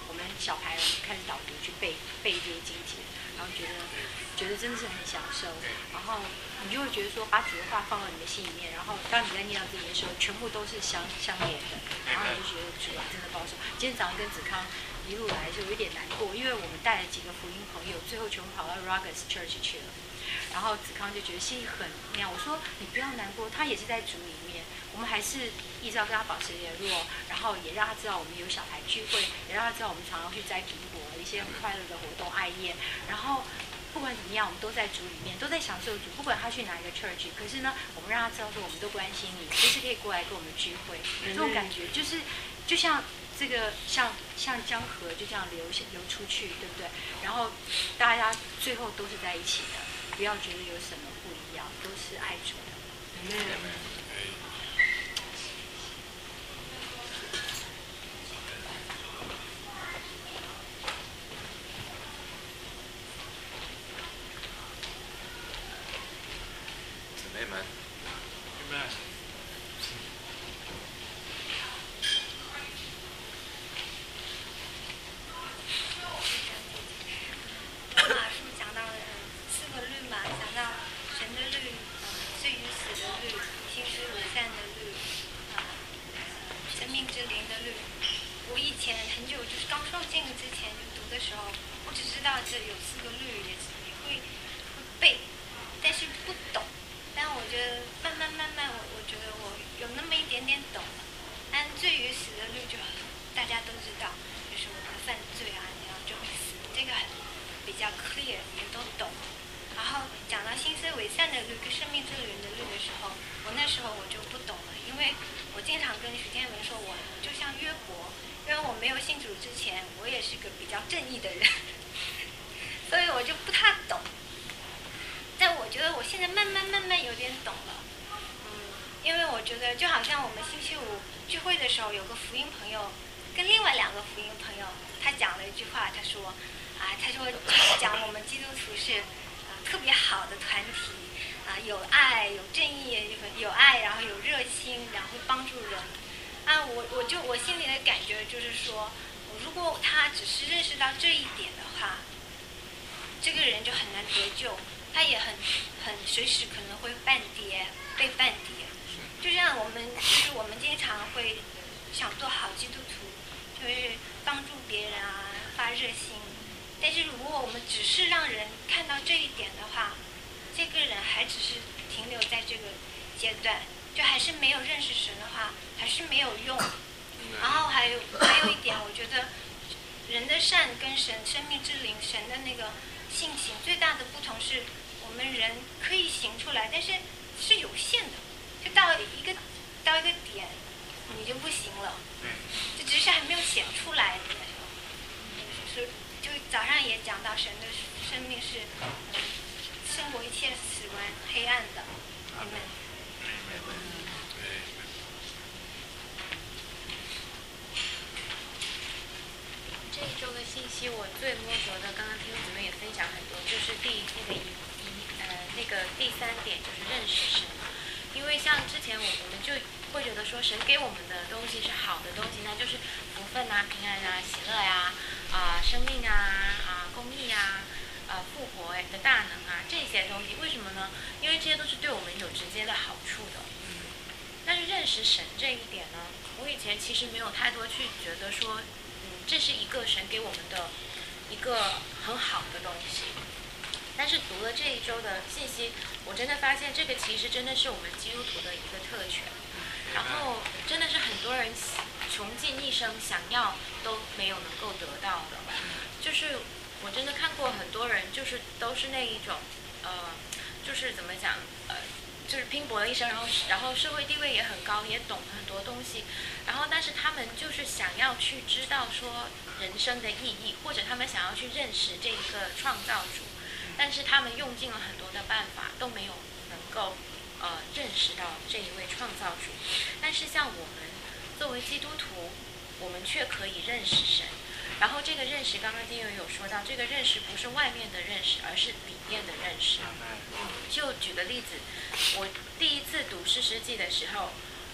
我们小孩我们开始导读去背背这些经节，然后觉得觉得真的是很享受，然后你就会觉得说把主的话放到你的心里面，然后当你在念到这里的时候，全部都是相相连的，然后你就觉得主啊真的保守。今天早上跟子康一路来就有一点难过，因为我们带了几个福音朋友，最后全部跑到 Ruggers Church 去了。然后子康就觉得心里很那样，我说你不要难过，他也是在主里面，我们还是一直要跟他保持联络，然后也让他知道我们有小孩聚会，也让他知道我们常常去摘苹果，一些很快乐的活动爱宴，然后不管怎么样，我们都在主里面，都在享受主，不管他去哪一个 church， 可是呢，我们让他知道说我们都关心你，随时可以过来跟我们聚会，这种感觉就是就像这个像像江河就这样流流出去，对不对？然后大家最后都是在一起的。不要觉得有什么不一样，都是爱主的。 姊妹们， 这有四个律也也会会背，但是不懂。但我觉得慢慢慢慢，我我觉得我有那么一点点懂了。但最原始的律就大家都知道，就是我们犯罪啊，然后就会死，这个很比较 clear， 也都懂。然后讲到心思为善的律跟生命之源的律的时候，我那时候我就不懂了，因为我经常跟徐天文说我，我就像约伯，因为我没有信主之前，我也是个比较正义的人。所以我就不太懂，但我觉得我现在慢慢慢慢有点懂了，嗯，因为我觉得就好像我们星期五聚会的时候，有个福音朋友跟另外两个福音朋友，他讲了一句话，他说，啊，他说讲我们基督徒是啊特别好的团体，啊有爱有正义有爱，然后有热心，然后会帮助人，啊我我就我心里的感觉就是说，如果他只是认识到这一点的话。这个人就很难得救，他也很很随时可能会半跌，被半跌。就像我们，就是我们经常会想做好基督徒，就是帮助别人啊，发热心。但是如果我们只是让人看到这一点的话，这个人还只是停留在这个阶段，就还是没有认识神的话，还是没有用。然后还有还有一点，我觉得人的善跟神生命之灵神的那个。性情最大的不同是，我们人可以行出来，但是是有限的，就到一个到一个点，你就不行了，就只是还没有显出来的那种。所以就早上也讲到，神的生命是胜过一切死亡黑暗的，你们。 这一周的信息我最摸着的，刚刚听姊妹也分享很多，就是第那个一一呃那个第三点就是认识神，因为像之前我我们就会觉得说神给我们的东西是好的东西，那就是福分啊、平安啊、喜乐呀、啊、呃、生命啊、啊、呃、公义啊、呃复活的大能啊这些东西，为什么呢？因为这些都是对我们有直接的好处的。但是认识神这一点呢，我以前其实没有太多去觉得说。这是一个神给我们的一个很好的东西，但是读了这一周的信息，我真的发现这个其实真的是我们基督徒的一个特权，然后真的是很多人穷尽一生想要都没有能够得到的，就是我真的看过很多人，就是都是那一种，呃，就是怎么讲，呃。就是拼搏了一生，然后然后社会地位也很高，也懂很多东西，然后但是他们就是想要去知道说人生的意义，或者他们想要去认识这一个创造主，但是他们用尽了很多的办法都没有能够呃认识到这一位创造主。但是像我们作为基督徒，我们却可以认识神。然后这个认识，刚刚丁友有说到，这个认识不是外面的认识，而是里面的认识。就举个例子，我第一次读士师记的时候，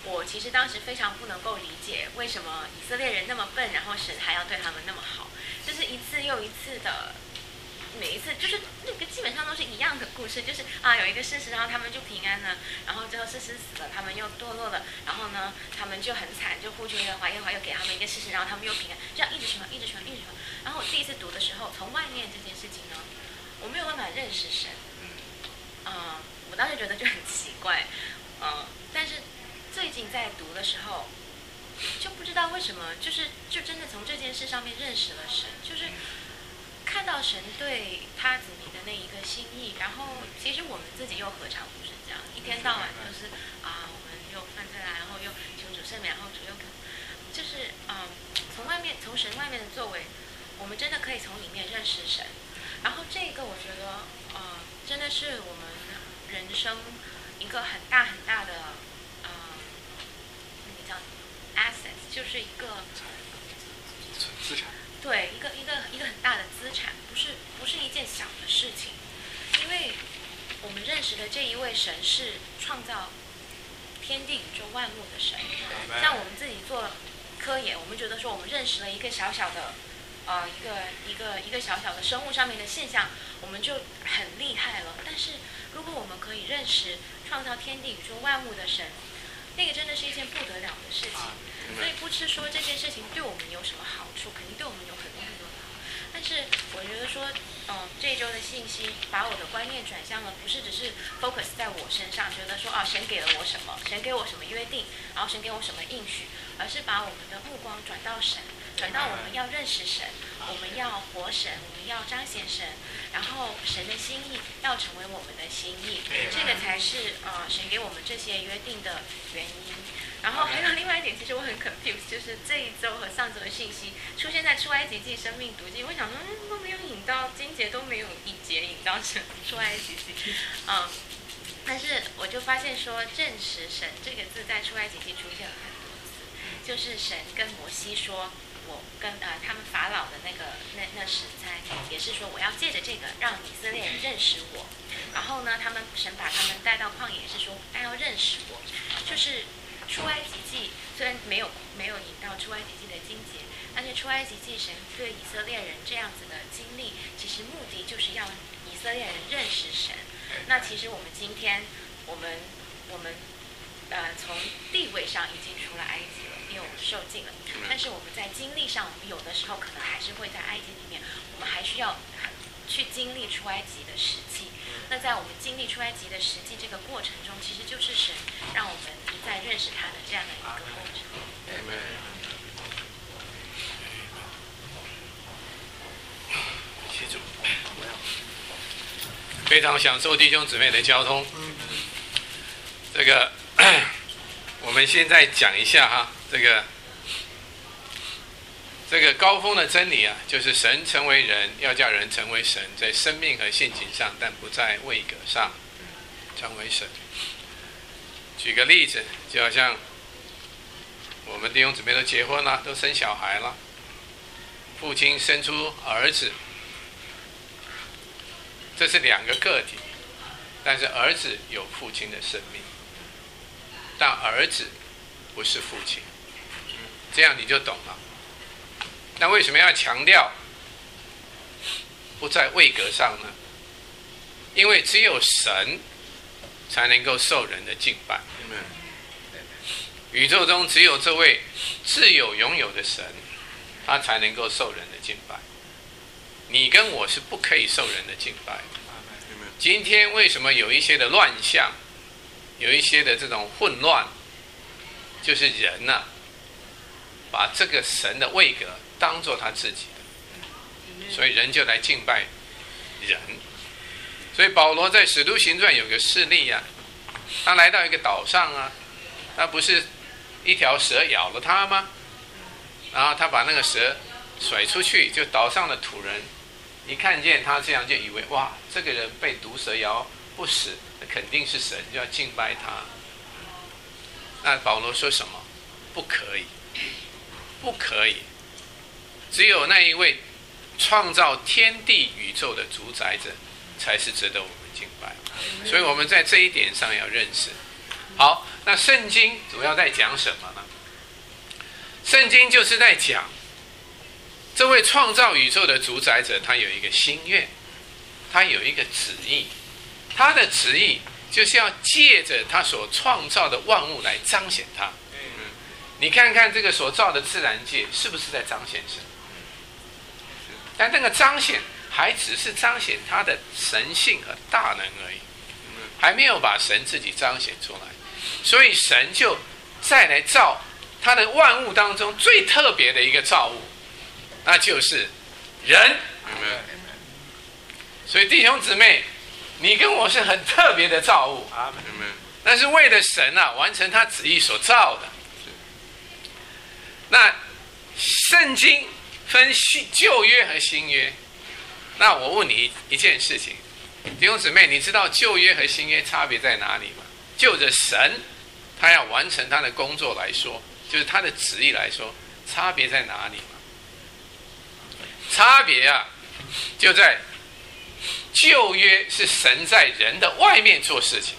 我其实当时非常不能够理解，为什么以色列人那么笨，然后神还要对他们那么好，就是一次又一次的，每一次就是那个基本上都是一样的故事，就是啊有一个事实，然后他们就平安了，然后最后事实死了，他们又堕落了，然后呢他们就很惨，就呼求耶和华，耶和华又给他们一个事实，然后他们又平安，这样一直循环，一直循环，一直循环。然后我第一次读的时候，从外面这件事情呢，我没有办法认识神，嗯，我当时觉得就很奇怪，嗯，但是最近在读的时候，就不知道为什么，就是就真的从这件事上面认识了神，就是看到神对他子民的那一个心意，然后其实我们自己又何尝不是这样，一天到晚就是啊，我们又犯罪了，然后又求主赦免，然后主又就是嗯，从外面从神外面的作为，我们真的可以从里面认识神，然后这个我觉得呃，真的是我们人生一个很大很大的。asset 就是一个资产， 对，一个一个一个很大的资产，不是不是一件小的事情，因为我们认识的这一位神是创造天地宇宙万物的神。像我们自己做科研，我们觉得说我们认识了一个小小的呃一个一个一个小小的生物上面的现象，我们就很厉害了。但是如果我们可以认识创造天地宇宙万物的神，那个真的是一件不得了的事情，所以不是说这件事情对我们有什么好处，肯定对我们有很多很多的好。但是我觉得说，嗯，这一周的信息把我的观念转向了，不是只是 focus 在我身上，觉得说啊，神给了我什么，神给我什么约定，然后神给我什么应许，而是把我们的目光转到神，转到我们要认识神，我们要活神，我们要彰显神，然后神的心意要成为我们的心意，这个才是呃神给我们这些约定的原因。然后还有另外一点，其实我很 confused， 就是这一周和上周的信息出现在出埃及记、生命读记，我想说，嗯，都没有引到经节，都没有一节引到神出埃及记，嗯，但是我就发现说，证实神这个字在出埃及记出现了很多次，就是神跟摩西说，我跟呃他们法老的那个那那十灾，也是说我要借着这个让以色列人认识我，然后呢，他们神把他们带到旷野，是说他要认识我，就是出埃及记虽然没有没有引到出埃及记的经节，但是出埃及记神对以色列人这样子的经历，其实目的就是要以色列人认识神。那其实我们今天我们我们呃从地位上已经出了埃及了，因为我们受尽了，但是我们在经历上，我们有的时候可能还是会在埃及里面，我们还需要去经历出埃及的实际。那在我们经历出埃及的实际这个过程中，其实就是神让我们一再认识他的这样的一个过程。 谢主，非常享受弟兄姊妹的交通。这个我们现在讲一下哈，这个这个高峰的真理啊，就是神成为人，要叫人成为神，在生命和性情上，但不在位格上成为神。举个例子，就好像我们弟兄姊妹都结婚了，都生小孩了，父亲生出儿子，这是两个个体，但是儿子有父亲的生命，但儿子不是父亲，这样你就懂了。那为什么要强调不在位格上呢？因为只有神才能够受人的敬拜。宇宙中只有这位自有拥有的神，他才能够受人的敬拜。你跟我是不可以受人的敬拜。今天为什么有一些的乱象，有一些的这种混乱，就是人啊，把这个神的位格当作他自己的，所以人就来敬拜人。所以保罗在使徒行传有个事例啊，他来到一个岛上啊，他不是一条蛇咬了他吗？然后他把那个蛇甩出去，就岛上的土人一看见他这样，就以为哇，这个人被毒蛇咬不死，那肯定是神，就要敬拜他。那保罗说什么？不可以，不可以，只有那一位创造天地宇宙的主宰者，才是值得我们敬拜。所以我们在这一点上要认识， 好，那圣经主要在讲什么呢？圣经就是在讲这位创造宇宙的主宰者，他有一个心愿，他有一个旨意，他的旨意就是要借着他所创造的万物来彰显他。你看看这个所造的自然界是不是在彰显神？但那个彰显还只是彰显他的神性和大能而已，还没有把神自己彰显出来。所以神就再来造他的万物当中最特别的一个造物，那就是人。所以弟兄姊妹，你跟我是很特别的造物，那是为了神啊完成他旨意所造的。那圣经分旧约和新约，那我问你一件事情，弟兄姊妹，你知道旧约和新约差别在哪里吗？就着神他要完成他的工作来说，就是他的旨意来说，差别在哪里吗？差别啊就在旧约是神在人的外面做事情，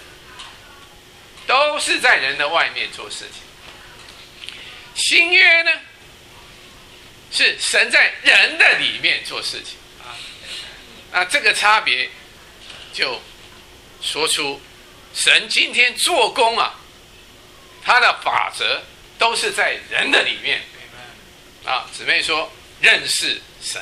都是在人的外面做事情。新约呢是神在人的里面做事情。那这个差别就说出神今天做工啊，他的法则都是在人的里面啊。姊妹说认识神，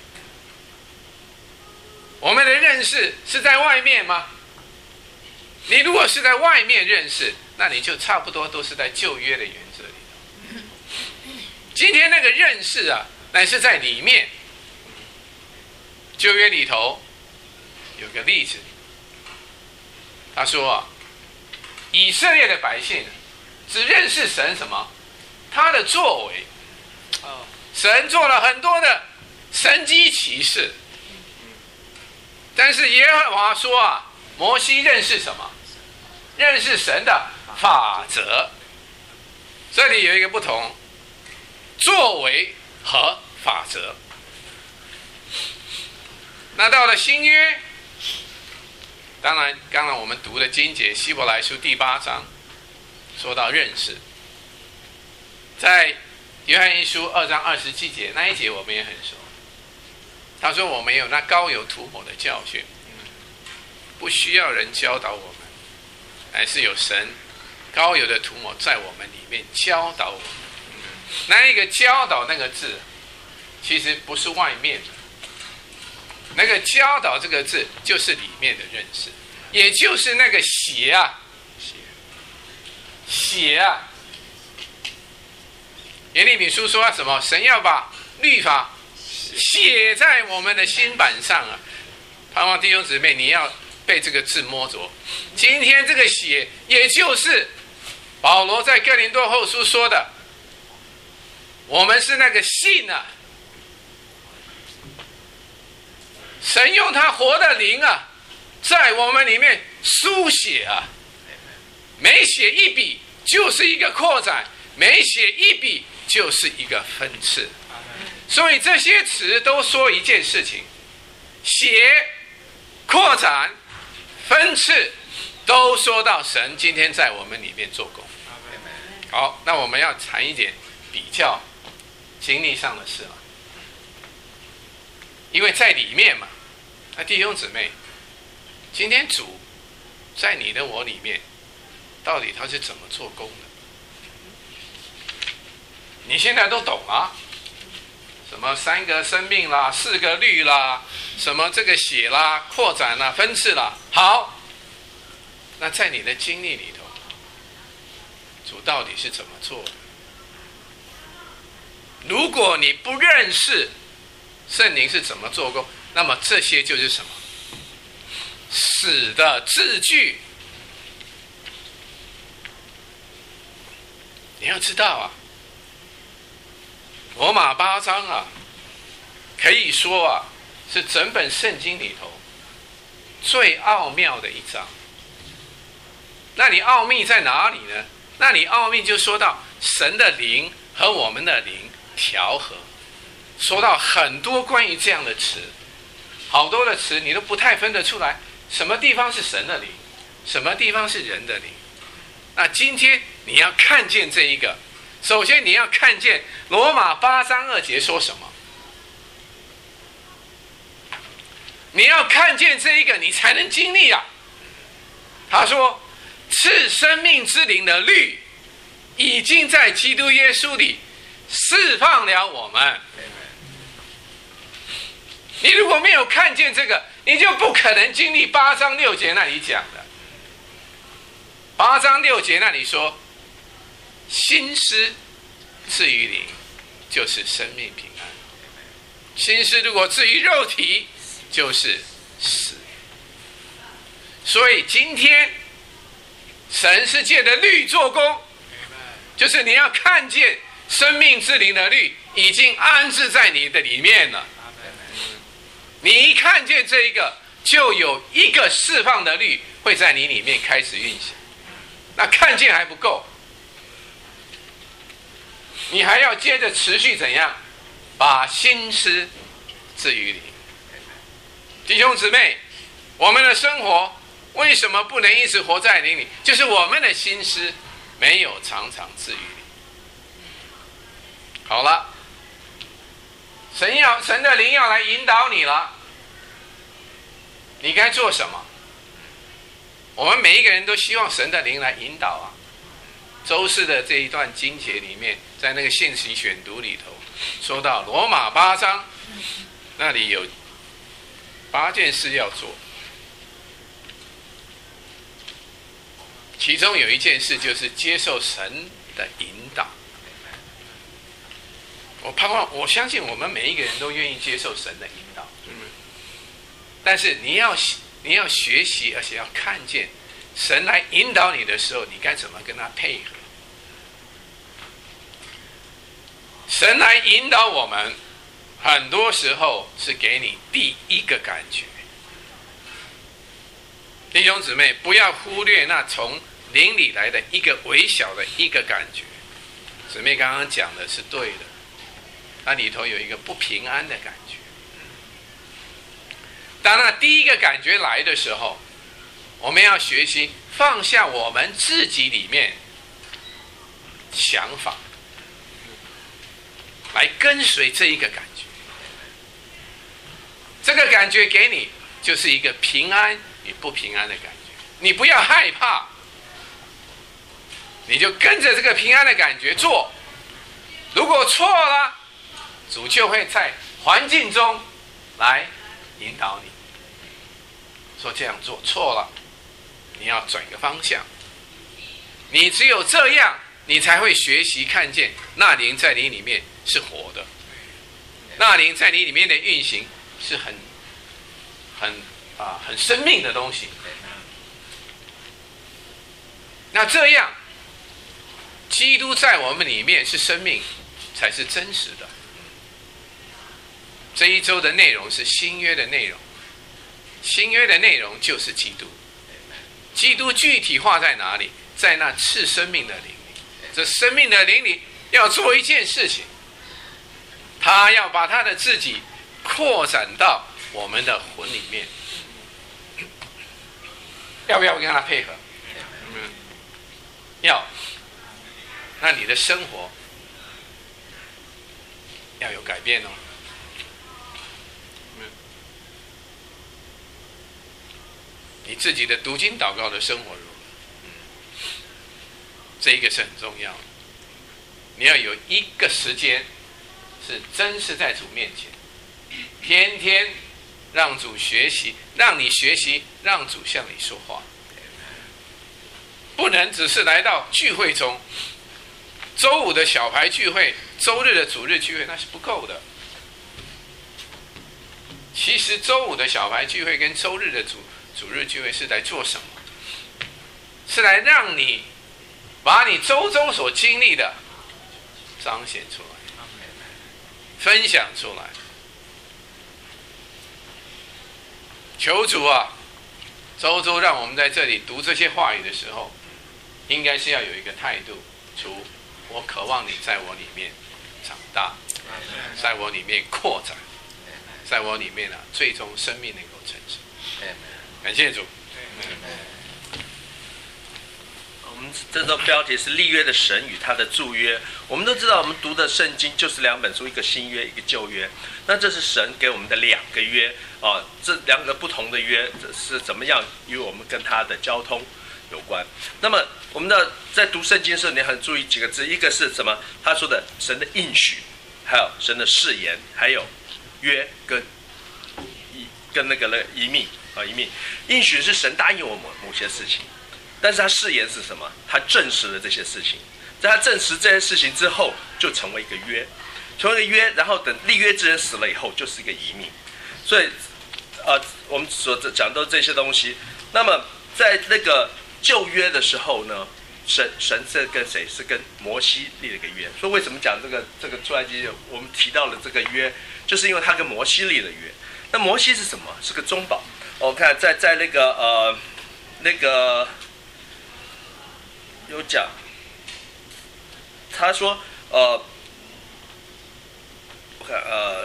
我们的认识是在外面吗？你如果是在外面认识，那你就差不多都是在旧约的原则里头。今天那个认识啊，乃是在里面。旧约里头有个例子，他说啊，以色列的百姓只认识神什么？他的作为。神做了很多的神迹奇事，但是耶和华说啊，摩西认识什么？认识神的法则。这里有一个不同，作为和法则。那到了新约，当然刚刚我们读的经节希伯来书第八章说到认识，在约翰一书二章二十七节那一节我们也很熟。他说我们有那膏油涂抹的教训，不需要人教导我们，乃是有神膏油的涂抹在我们里面教导我们。那一个教导那个字其实不是外面的，那个教导这个字就是里面的认识，也就是那个写啊写啊。耶利米书说什么？神要把律法写在我们的心板上啊！盼望弟兄姊妹，你要被这个字摸着。今天这个写，也就是保罗在哥林多后书说的，我们是那个信啊，神用他活的灵啊，在我们里面书写啊，每写一笔就是一个扩展，每写一笔就是一个分次。所以这些词都说一件事情，写、扩展、分次，都说到神今天在我们里面做工。好，那我们要谈一点比较经历上的事了，因为在里面嘛。那弟兄姊妹，今天主在你的我里面，到底他是怎么做工的？你现在都懂啊，什么三个生命啦，四个律啦，什么这个写啦，扩展啦，分次啦。好，那在你的经历里头，主到底是怎么做的？如果你不认识圣灵是怎么做工，那么这些就是什么？死的字句。你要知道啊，罗马八章啊，可以说啊，是整本圣经里头最奥妙的一章。那你奥秘在哪里呢？那你奥秘就说到神的灵和我们的灵调和，说到很多关于这样的词，好多的词你都不太分得出来，什么地方是神的灵，什么地方是人的灵。 那今天你要看见这一个，首先你要看见罗马八章二节说什么。你要看见这一个，你才能经历啊。他说，赐生命之灵的律，已经在基督耶稣里释放了我们。你如果没有看见这个，你就不可能经历八章六节那里讲的。八章六节那里说，心思赐于灵，就是生命平安。心思如果至于肉体，就是死。所以今天神是借着律做工，就是你要看见生命之灵的律已经安置在你的里面了。你一看见这一个，就有一个释放的律会在你里面开始运行。那看见还不够，你还要接着持续怎样把心思置于灵。弟兄姊妹，我们的生活为什么不能一直活在灵里？就是我们的心思没有常常置于灵。好了，神要神的灵要来引导你了，你该做什么？我们每一个人都希望神的灵来引导啊。周四的这一段经节里面，在那个信息选读里头说到罗马八章，那里有八件事要做，其中有一件事就是接受神的引导。我盼望，我相信我们每一个人都愿意接受神的引导，但是你要你要学习，而且要看见神来引导你的时候，你该怎么跟他配合。神来引导我们，很多时候是给你第一个感觉。弟兄姊妹，不要忽略那从灵里来的一个微小的一个感觉。姊妹刚刚讲的是对的，那里头有一个不平安的感觉。当那第一个感觉来的时候，我们要学习放下我们自己里面想法，来跟随这一个感觉。这个感觉给你就是一个平安与不平安的感觉，你不要害怕，你就跟着这个平安的感觉做。如果错了，主就会在环境中来引导你，说这样做错了，你要转个方向。你只有这样，你才会学习看见那灵在你里面是活的，那灵在你里面的运行是很很啊很生命的东西。那这样，基督在我们里面是生命，才是真实的。这一周的内容是新约的内容，新约的内容就是基督。基督具体化在哪里？在那赐生命的灵里。这生命的灵里要做一件事情，他要把他的自己扩展到我们的魂里面。要不要跟他配合？要。那你的生活要有改变哦。你自己的读经祷告的生活如何？这一个是很重要的。你要有一个时间是真是在主面前，天天让主学习，让你学习，让主向你说话。不能只是来到聚会中，周五的小牌聚会，周日的主日聚会，那是不够的。其实周五的小牌聚会跟周日的主主日聚会是来做什么？是来让你把你周中所经历的彰显出来，分享出来。求主啊，周周让我们在这里读这些话语的时候，应该是要有一个态度：主，我渴望你在我里面长大，在我里面扩展，在我里面啊，最终生命能够成熟。感谢主。 我们们这周标题是立约的神与他的祝约。我们都知道，我们读的圣经就是两本书，一个新约，一个旧约。那这是神给我们的两个约啊，这两个不同的约是怎么样与我们跟他的交通有关。那么我们的在读圣经的时候，你很注意几个字，一个是什么？他说的神的应许，还有神的誓言，还有约跟跟那个那一密啊一密。应许是神答应我某某些事情。但是他誓言是什么？他证实了这些事情，在他证实这些事情之后，就成为一个约，成为一个约，然后等立约之人死了以后，就是一个遗命。所以，呃，我们所讲到这些东西，那么在那个旧约的时候呢，神神是跟谁？是跟摩西立了一个约。所以为什么讲这个这个出埃及记，我们提到了这个约，就是因为他跟摩西立了约。那摩西是什么？是个中保。我看在在那个呃那个。有讲，他说，呃，我看，呃，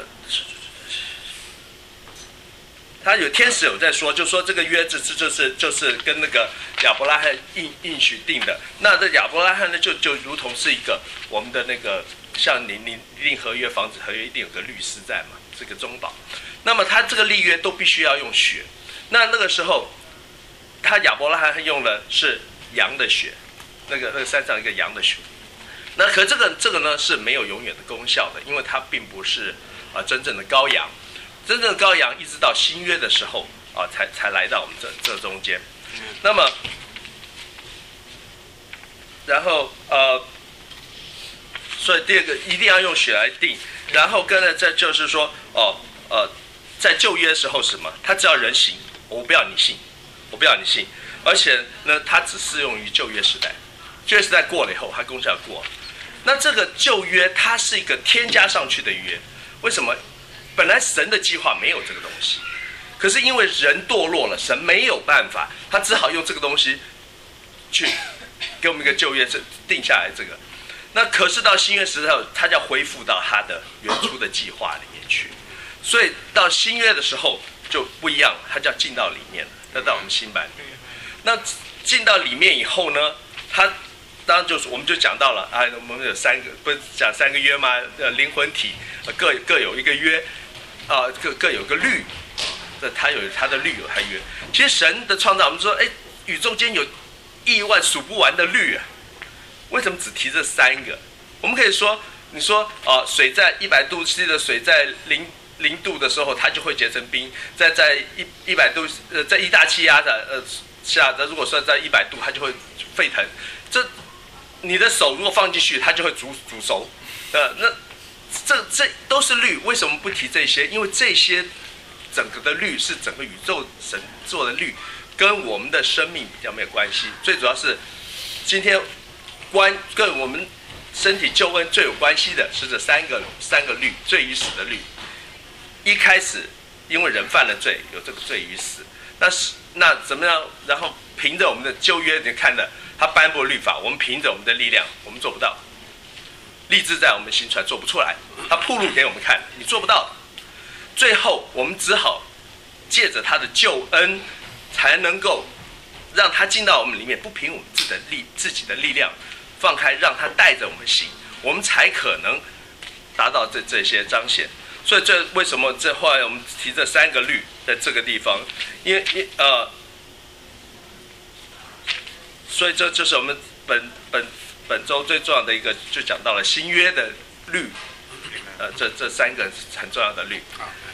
他有天使有在说，就说这个约这这就是就是跟那个亚伯拉罕应应许定的。那这亚伯拉罕呢，就就如同是一个我们的那个，像你你定合约、房子合约一定有个律师在嘛，这个中保。那么他这个立约都必须要用血。那那个时候，他亚伯拉罕用的是羊的血。那个那个山上一个羊的血，那可这个这个呢是没有永远的功效的，因为它并不是啊、呃、真正的羔羊，真正的羔羊一直到新约的时候啊、呃、才才来到我们这这中间。那么，然后呃，所以第二个一定要用血来定，然后跟着这就是说哦呃，在旧约的时候什么，他只要人行，我不要你信，我不要你信，而且呢，它只适用于旧约时代。旧约时代过了以后，它功效过了。那这个旧约它是一个添加上去的约，为什么？本来神的计划没有这个东西，可是因为人堕落了，神没有办法，他只好用这个东西去给我们一个旧约定下来这个。那可是到新约时代，他就要恢复到他的原初的计划里面去。所以到新约的时候就不一样了，他就要进到里面了，要到我们新版里面。那进到里面以后呢，他当然就是我们就讲到了啊，我们有三个，不是讲三个约吗？呃，灵魂体各各有一个约，啊、呃，各各有个律，这他有他的律，有他约。其实神的创造，我们说，哎，宇宙间有亿万数不完的律啊，为什么只提这三个？我们可以说，你说啊、呃，水在一百度 C 的水在零零度的时候，它就会结成冰；在在一一百度呃，在一大气压的呃下，如果说在一百度，它就会沸腾。这你的手如果放进去，它就会煮煮熟。呃，那这这都是律，为什么不提这些？因为这些整个的律是整个宇宙神做的律，跟我们的生命比较没有关系。最主要是今天关跟我们身体救恩最有关系的是这三个三个律，罪与死的律。一开始因为人犯了罪，有这个罪与死，那是那怎么样？然后凭着我们的旧约，你看的。他颁布律法，我们凭着我们的力量，我们做不到。立志在我们心出来做不出来，他铺路给我们看，你做不到。最后我们只好借着他的救恩，才能够让他进到我们里面，不凭我们自己的力自己的力量，放开，让他带着我们行，我们才可能达到这这些彰显。所以这为什么这后来我们提这三个律在这个地方，因为呃。所以这就是我们本本本周最重要的一个，就讲到了新约的律，呃，这这三个很重要的律。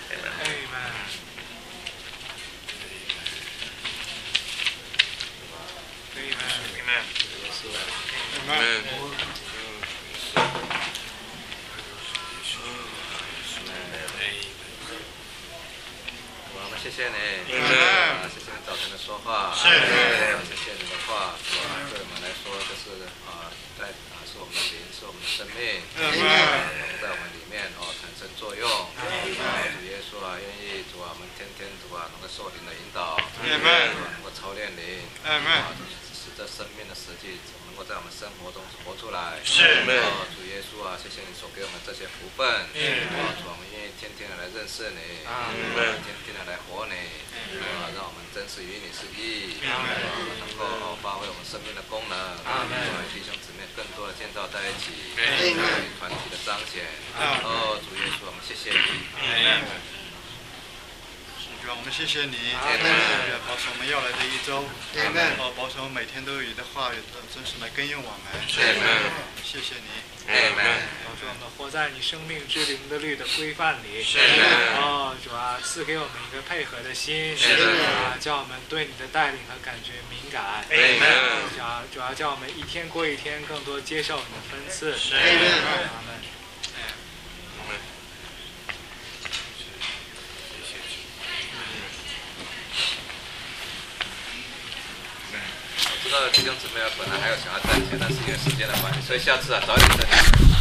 我们谢谢你，啊，谢谢你早晨的说话，是，谢谢你的话，是吧？对我们来说，就是啊，在啊，是我们的灵，是我们的生命，在我们里面哦产生作用。啊，主耶稣啊，愿意主啊，我们天天主啊，能够受灵的引导，能够操练灵，啊，使这生生命的实际，能够在我们生活中活出来。 是。 哦，主耶稣啊，谢谢你所给我们这些福分。嗯。哦，主，我们愿意天天的来认识你。啊。天天的来活你。啊，让我们真实与你是一。啊。能够发挥我们生命的功能。啊。弟兄姊妹更多的建造在一起。对。团体的彰显。哦，主耶稣，我们谢谢你。 主啊，我们谢谢你，也保守我们要来的一周，哦，保守每天都有你的话语，真是来根用我们，谢谢你， 保守我们活在你生命之灵的律的规范里，哦，主啊，赐给我们一个配合的心，啊，叫我们对你的带领和感觉敏感，主啊，主要叫我们一天过一天，更多接受你的分赐，阿门。 知道弟兄姊妹本来还有想要站起来，但是因为时间的关系，所以下次啊早一点再讲。